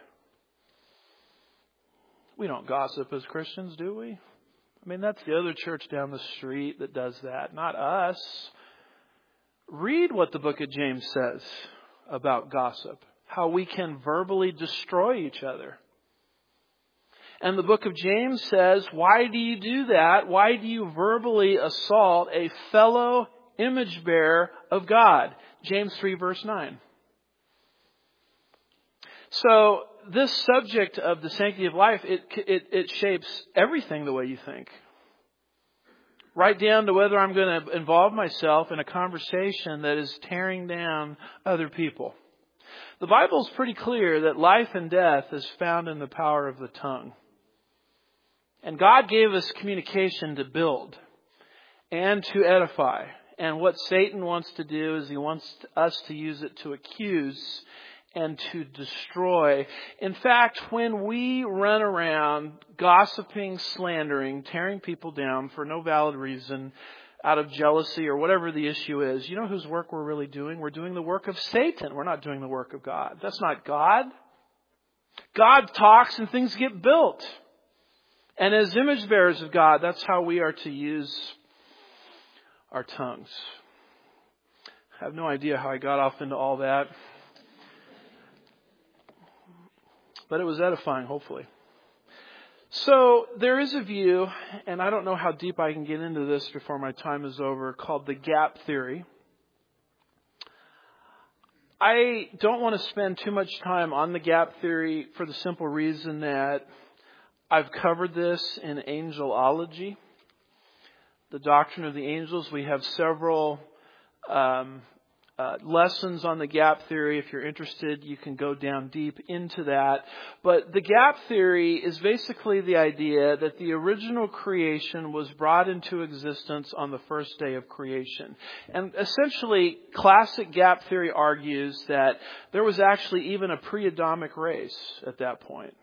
We don't gossip as Christians, do we? I mean, that's the other church down the street that does that, not us. Read what the book of James says about gossip, how we can verbally destroy each other. And the book of James says, why do you do that? Why do you verbally assault a fellow image bearer of God. James 3 verse 9. So this subject of the sanctity of life, it shapes everything the way you think. Right down to whether I'm going to involve myself in a conversation that is tearing down other people. The Bible is pretty clear that life and death is found in the power of the tongue. And God gave us communication to build and to edify. And what Satan wants to do is he wants us to use it to accuse and to destroy. In fact, when we run around gossiping, slandering, tearing people down for no valid reason, out of jealousy or whatever the issue is, you know whose work we're really doing? We're doing the work of Satan. We're not doing the work of God. That's not God. God talks and things get built. And as image bearers of God, that's how we are to use our tongues. I have no idea how I got off into all that. But it was edifying, hopefully. So there is a view, and I don't know how deep I can get into this before my time is over, called the gap theory. I don't want to spend too much time on the gap theory for the simple reason that I've covered this in angelology, the doctrine of the angels. We have several lessons on the gap theory. If you're interested, you can go down deep into that. But the gap theory is basically the idea that the original creation was brought into existence on the first day of creation. And essentially, classic gap theory argues that there was actually even a pre-Adamic race at that point.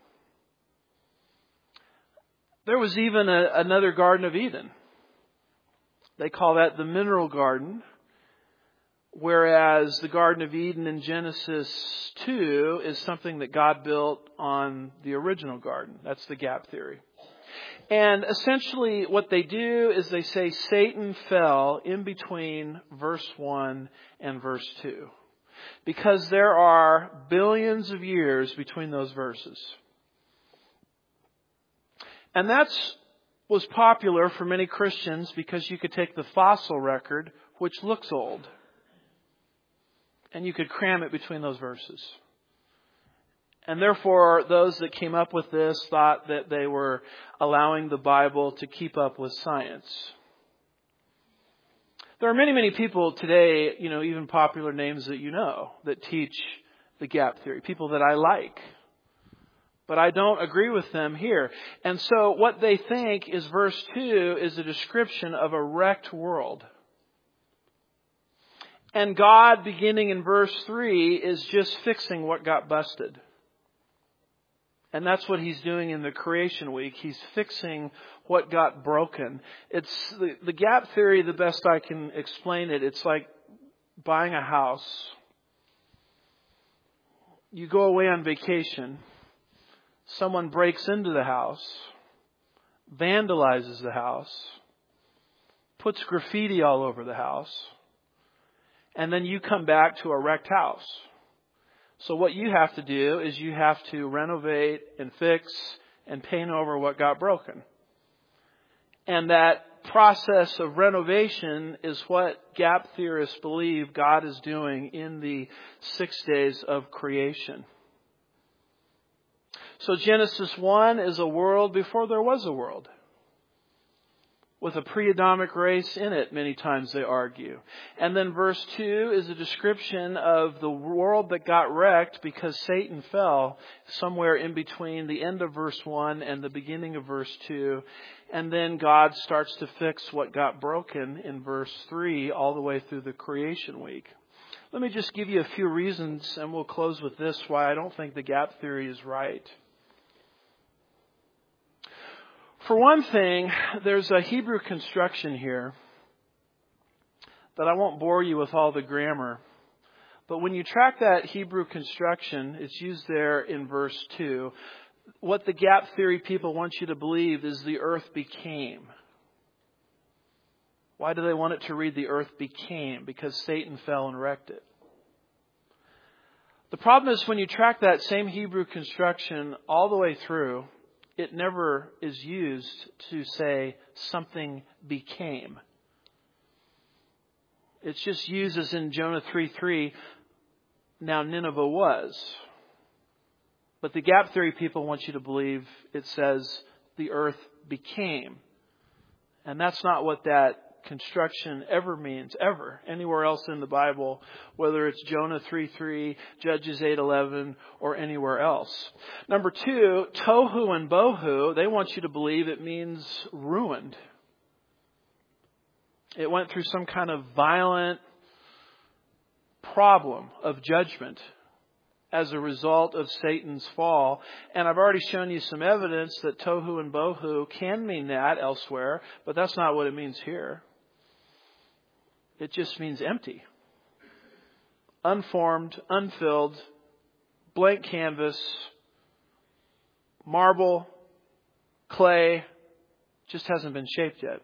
There was even another Garden of Eden. They call that the mineral garden. Whereas the Garden of Eden in Genesis 2 is something that God built on the original garden. That's the gap theory. And essentially what they do is they say Satan fell in between verse 1 and verse 2. Because there are billions of years between those verses. And that's was popular for many Christians because you could take the fossil record, which looks old, and you could cram it between those verses. And therefore, those that came up with this thought that they were allowing the Bible to keep up with science. There are many, many people today, even popular names that teach the gap theory. People that I like. But I don't agree with them here. And so what they think is verse 2 is a description of a wrecked world. And God, beginning in verse 3, is just fixing what got busted. And that's what He's doing in the creation week. He's fixing what got broken. It's the gap theory, the best I can explain it. It's like buying a house. You go away on vacation. Someone breaks into the house, vandalizes the house, puts graffiti all over the house, and then you come back to a wrecked house. So what you have to do is you have to renovate and fix and paint over what got broken. And that process of renovation is what gap theorists believe God is doing in the 6 days of creation. So Genesis 1 is a world before there was a world. With a pre-Adamic race in it, many times they argue. And then verse 2 is a description of the world that got wrecked because Satan fell somewhere in between the end of verse 1 and the beginning of verse 2. And then God starts to fix what got broken in verse 3 all the way through the creation week. Let me just give you a few reasons, and we'll close with this, why I don't think the gap theory is right. For one thing, there's a Hebrew construction here that I won't bore you with all the grammar. But when you track that Hebrew construction, it's used there in verse 2. What the gap theory people want you to believe is the earth became. Why do they want it to read the earth became? Because Satan fell and wrecked it. The problem is when you track that same Hebrew construction all the way through, it never is used to say something became. It's just used as in Jonah 3:3, now Nineveh was. But the gap theory people want you to believe it says the earth became. And that's not what that construction ever means, ever, anywhere else in the Bible, whether it's Jonah 3:3, Judges 8:11, or anywhere else. Number two, tohu and bohu, they want you to believe it means ruined. It went through some kind of violent problem of judgment as a result of Satan's fall. And I've already shown you some evidence that tohu and bohu can mean that elsewhere, but that's not what it means here. It just means empty. Unformed, unfilled, blank canvas, marble, clay, just hasn't been shaped yet.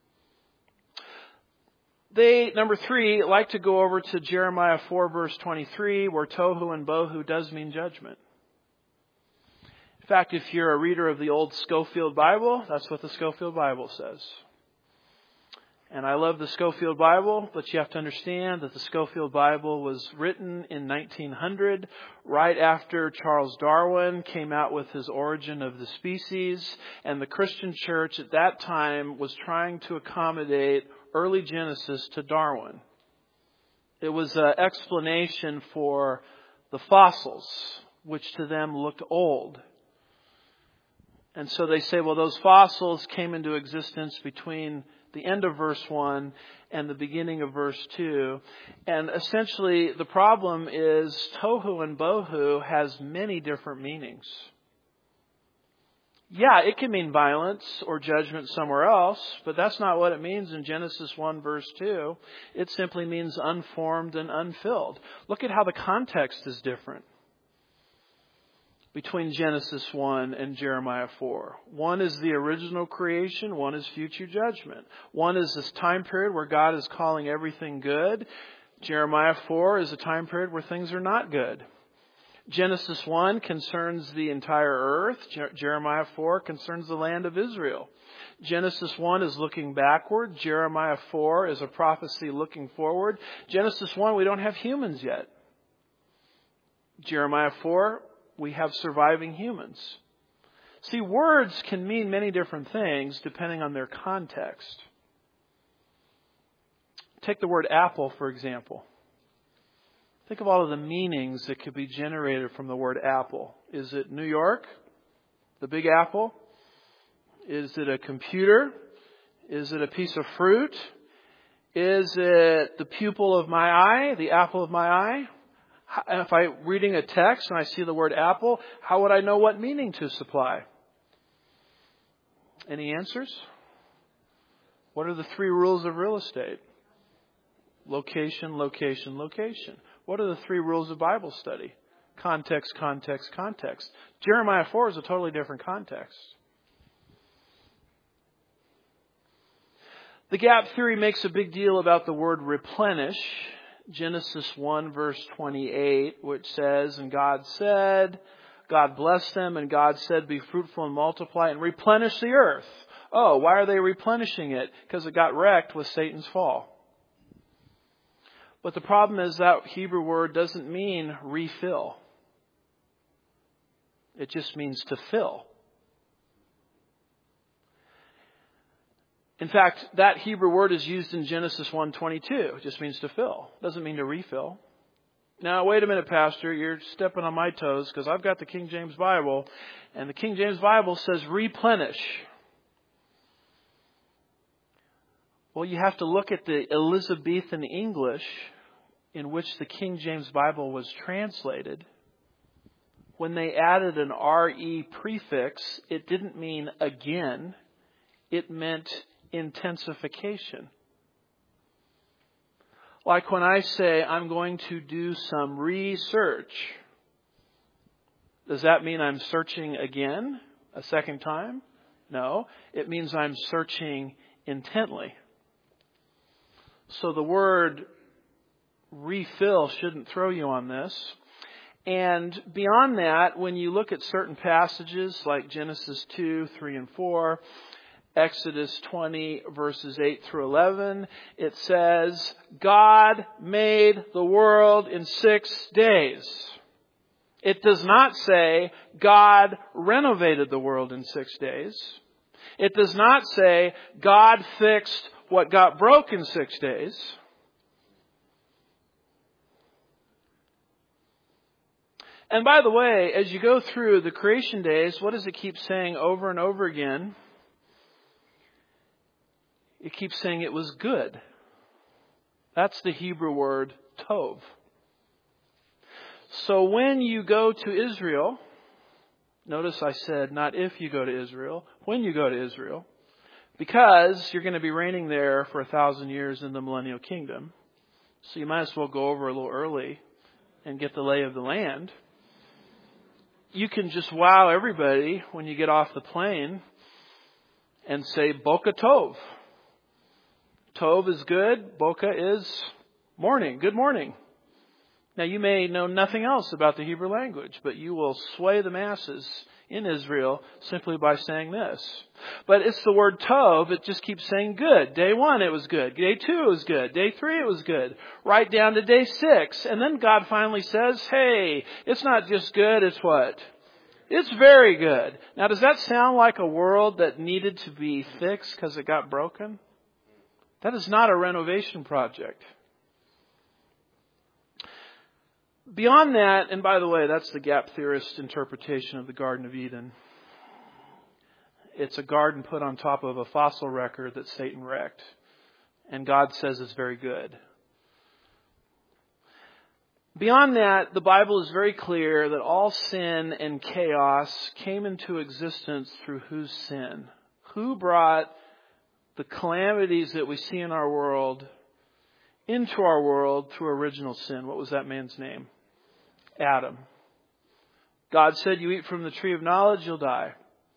They, number three, like to go over to Jeremiah 4 verse 23, where tohu and bohu does mean judgment. In fact, if you're a reader of the old Scofield Bible, that's what the Scofield Bible says. And I love the Scofield Bible, but you have to understand that the Scofield Bible was written in 1900, right after Charles Darwin came out with his Origin of the Species, and the Christian church at that time was trying to accommodate early Genesis to Darwin. It was an explanation for the fossils, which to them looked old. And so they say, well, those fossils came into existence between the end of verse 1 and the beginning of verse 2. And essentially, the problem is tohu and bohu has many different meanings. Yeah, it can mean violence or judgment somewhere else, but that's not what it means in Genesis 1 verse 2. It simply means unformed and unfilled. Look at how the context is different between Genesis 1 and Jeremiah 4. One is the original creation, one is future judgment. One is this time period where God is calling everything good. Jeremiah 4 is a time period where things are not good. Genesis 1 concerns the entire earth. Jeremiah 4 concerns the land of Israel. Genesis 1 is looking backward. Jeremiah 4 is a prophecy looking forward. Genesis 1, we don't have humans yet. Jeremiah 4, we have surviving humans. See, words can mean many different things depending on their context. Take the word apple, for example. Think of all of the meanings that could be generated from the word apple. Is it New York? The Big Apple? Is it a computer? Is it a piece of fruit? Is it the pupil of my eye? The apple of my eye? If I'm reading a text and I see the word apple, how would I know what meaning to supply? Any answers? What are the three rules of real estate? Location, location, location. What are the three rules of Bible study? Context, context, context. Jeremiah 4 is a totally different context. The gap theory makes a big deal about the word replenish. Genesis 1 verse 28, which says, and God said, God blessed them, and God said, be fruitful and multiply and replenish the earth. Oh, why are they replenishing it? Because it got wrecked with Satan's fall. But the problem is that Hebrew word doesn't mean refill. It just means to fill. In fact, that Hebrew word is used in Genesis 1:22. It just means to fill. It doesn't mean to refill. Now, wait a minute, Pastor. You're stepping on my toes because I've got the King James Bible. And the King James Bible says replenish. Well, you have to look at the Elizabethan English in which the King James Bible was translated. When they added an RE prefix, it didn't mean again. It meant intensification. Like when I say I'm going to do some research, does that mean I'm searching again, a second time? No, it means I'm searching intently. So the word refill shouldn't throw you on this. And beyond that, when you look at certain passages like Genesis 2, 3, and 4, Exodus 20 verses 8 through 11, it says, God made the world in 6 days. It does not say God renovated the world in 6 days. It does not say God fixed what got broke in 6 days. And by the way, as you go through the creation days, what does it keep saying over and over again? It keeps saying it was good. That's the Hebrew word tov. So when you go to Israel, notice I said not if you go to Israel, when you go to Israel, because you're going to be reigning there for 1,000 years in the millennial kingdom. So you might as well go over a little early and get the lay of the land. You can just wow everybody when you get off the plane and say Boka Tov. Tov is good. Boka is morning. Good morning. Now you may know nothing else about the Hebrew language, but you will sway the masses in Israel simply by saying this. But it's the word Tov. It just keeps saying good. Day 1 it was good. Day 2 it was good. Day 3 it was good. Right down to day 6. And then God finally says, hey, it's not just good, it's what? It's very good. Now does that sound like a world that needed to be fixed because it got broken? That is not a renovation project. Beyond that, and by the way, that's the gap theorist interpretation of the Garden of Eden. It's a garden put on top of a fossil record that Satan wrecked. And God says it's very good. Beyond that, the Bible is very clear that all sin and chaos came into existence through whose sin? Who brought the calamities that we see in our world into our world through original sin? What was that man's name? Adam. God said, you eat from the tree of knowledge, you'll die.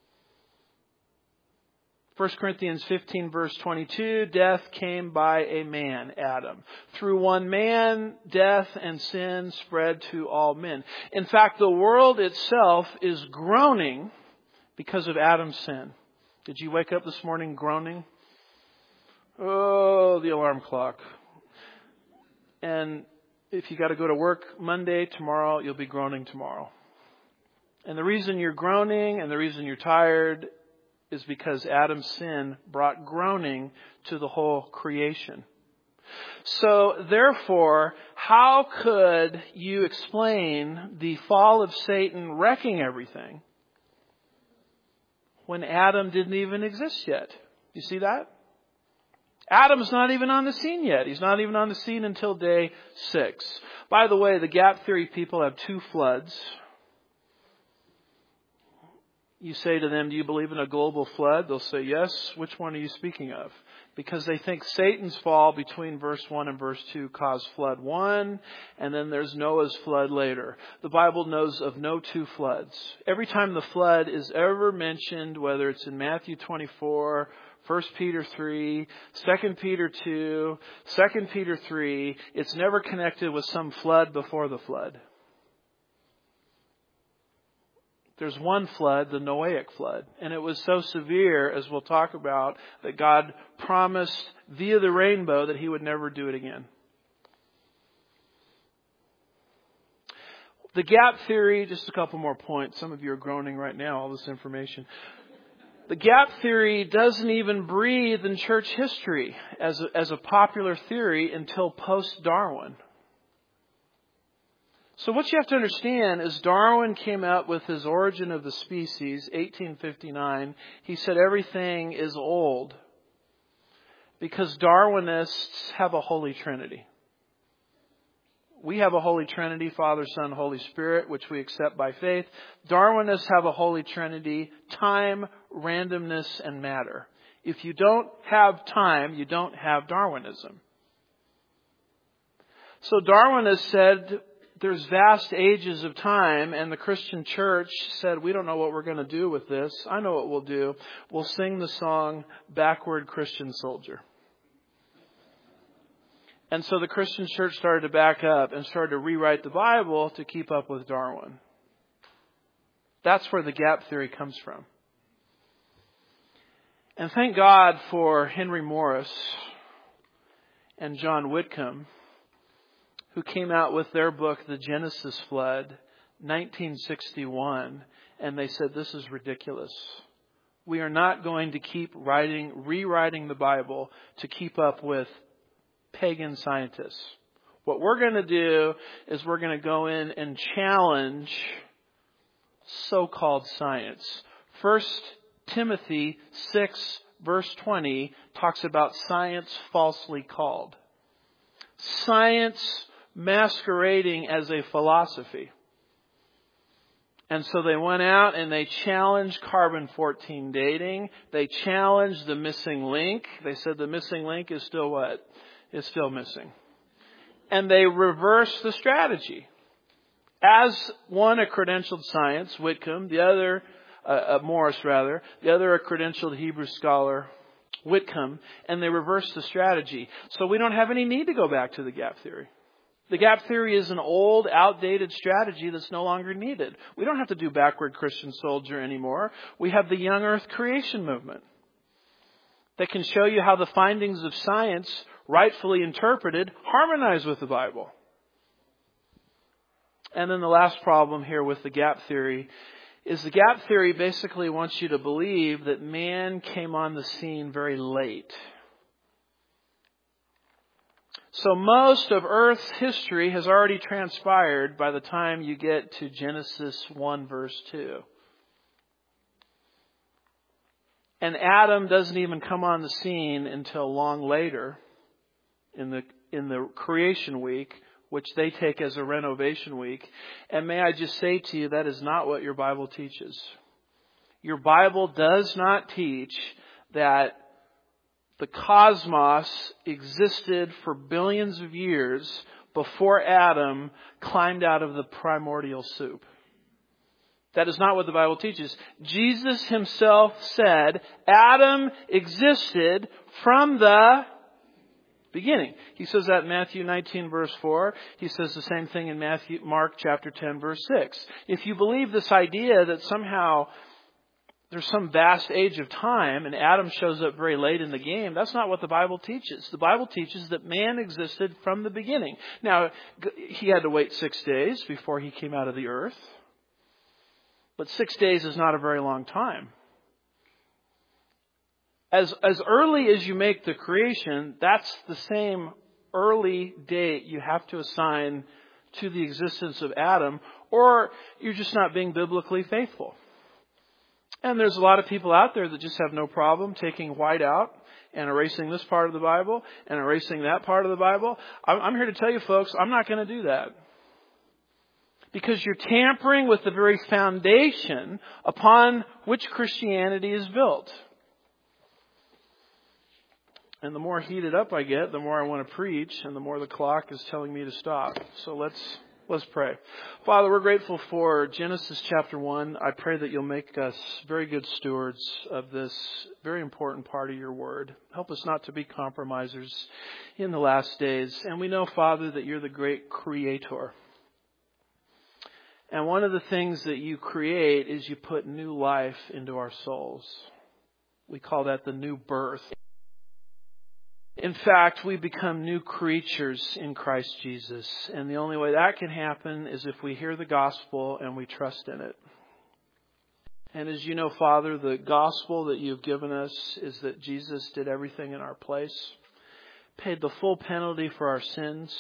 1 Corinthians 15 verse 22, death came by a man, Adam. Through one man, death and sin spread to all men. In fact, the world itself is groaning because of Adam's sin. Did you wake up this morning groaning? Oh, the alarm clock. And if you got to go to work Monday, tomorrow, you'll be groaning tomorrow. And the reason you're groaning and the reason you're tired is because Adam's sin brought groaning to the whole creation. So therefore, how could you explain the fall of Satan wrecking everything when Adam didn't even exist yet? You see that? Adam's not even on the scene yet. He's not even on the scene until day 6. By the way, the gap theory people have 2 floods. You say to them, do you believe in a global flood? They'll say, yes. Which one are you speaking of? Because they think Satan's fall between verse 1 and verse 2 caused flood 1, and then there's Noah's flood later. The Bible knows of no 2 floods. Every time the flood is ever mentioned, whether it's in Matthew 24, 1 Peter 3, 2 Peter 2, 2 Peter 3, it's never connected with some flood before the flood. There's one flood, the Noahic flood. And it was so severe, as we'll talk about, that God promised via the rainbow that He would never do it again. The gap theory, just a couple more points. Some of you are groaning right now, all this information. The gap theory doesn't even breathe in church history as a popular theory until post-Darwin. So what you have to understand is Darwin came out with his Origin of the Species, 1859. He said everything is old because Darwinists have a Holy Trinity. We have a Holy Trinity, Father, Son, Holy Spirit, which we accept by faith. Darwinists have a Holy Trinity, time, randomness, and matter. If you don't have time, you don't have Darwinism. So Darwinists said there's vast ages of time, and the Christian church said, we don't know what we're going to do with this. I know what we'll do. We'll sing the song, Backward Christian Soldier. And so the Christian church started to back up and started to rewrite the Bible to keep up with Darwin. That's where the gap theory comes from. And thank God for Henry Morris and John Whitcomb, who came out with their book, The Genesis Flood, 1961, and they said, this is ridiculous. We are not going to keep rewriting the Bible to keep up with pagan scientists. What we're going to do is we're going to go in and challenge so-called science. 1 Timothy 6, verse 20, talks about science falsely called. Science masquerading as a philosophy. And so they went out and they challenged carbon-14 dating. They challenged the missing link. They said the missing link is still what? It's still missing. And they reversed the strategy. As one, a credentialed science, Whitcomb, the other, Morris rather, the other a credentialed Hebrew scholar, Whitcomb, and they reversed the strategy. So we don't have any need to go back to the gap theory. The gap theory is an old, outdated strategy that's no longer needed. We don't have to do backward Christian soldier anymore. We have the young earth creation movement that can show you how the findings of science, rightfully interpreted, harmonize with the Bible. And then the last problem here with the gap theory is the gap theory basically wants you to believe that man came on the scene very late. So most of Earth's history has already transpired by the time you get to Genesis 1 verse 2. And Adam doesn't even come on the scene until long later in the creation week, which they take as a renovation week. And may I just say to you, that is not what your Bible teaches. Your Bible does not teach that the cosmos existed for billions of years before Adam climbed out of the primordial soup. That is not what the Bible teaches. Jesus himself said Adam existed from the beginning. He says that in Matthew 19 verse 4. He says the same thing in Mark chapter 10 verse 6. If you believe this idea that somehow there's some vast age of time and Adam shows up very late in the game, that's not what the Bible teaches. The Bible teaches that man existed from the beginning. Now, he had to wait 6 days before he came out of the earth. But 6 days is not a very long time. As early as you make the creation, that's the same early date you have to assign to the existence of Adam, or you're just not being biblically faithful. And there's a lot of people out there that just have no problem taking white out and erasing this part of the Bible and erasing that part of the Bible. I'm here to tell you folks, I'm not going to do that. Because you're tampering with the very foundation upon which Christianity is built. And the more heated up I get, the more I want to preach, and the more the clock is telling me to stop. So let's pray. Father, we're grateful for Genesis chapter 1. I pray that you'll make us very good stewards of this very important part of your word. Help us not to be compromisers in the last days. And we know, Father, that you're the great creator. And one of the things that you create is you put new life into our souls. We call that the new birth. In fact, we become new creatures in Christ Jesus. And the only way that can happen is if we hear the gospel and we trust in it. And as you know, Father, the gospel that you've given us is that Jesus did everything in our place, paid the full penalty for our sins.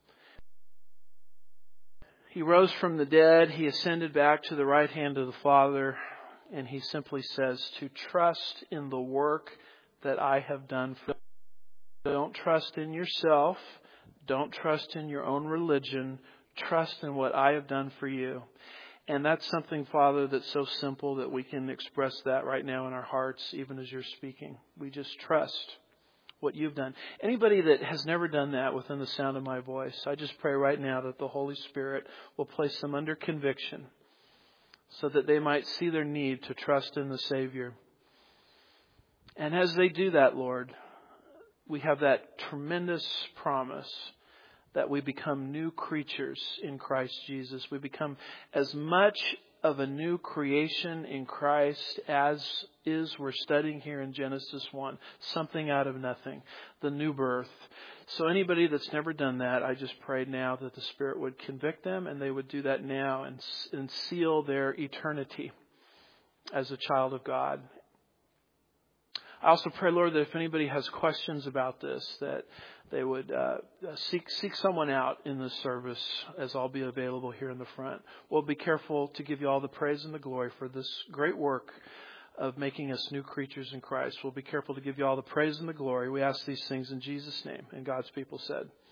He rose from the dead. He ascended back to the right hand of the Father. And he simply says to trust in the work that I have done for you. Don't trust in yourself. Don't trust in your own religion. Trust in what I have done for you. And that's something, Father, that's so simple that we can express that right now in our hearts, even as you're speaking. We just trust what you've done. Anybody that has never done that within the sound of my voice, I just pray right now that the Holy Spirit will place them under conviction so that they might see their need to trust in the Savior. And as they do that, Lord, we have that tremendous promise that we become new creatures in Christ Jesus. We become as much of a new creation in Christ, as is we're studying here in Genesis 1. Something out of nothing. The new birth. So anybody that's never done that, I just pray now that the Spirit would convict them and they would do that now and seal their eternity as a child of God. I also pray, Lord, that if anybody has questions about this, that they would seek someone out in this service, as I'll be available here in the front. We'll be careful to give you all the praise and the glory for this great work of making us new creatures in Christ. We'll be careful to give you all the praise and the glory. We ask these things in Jesus' name. And God's people said,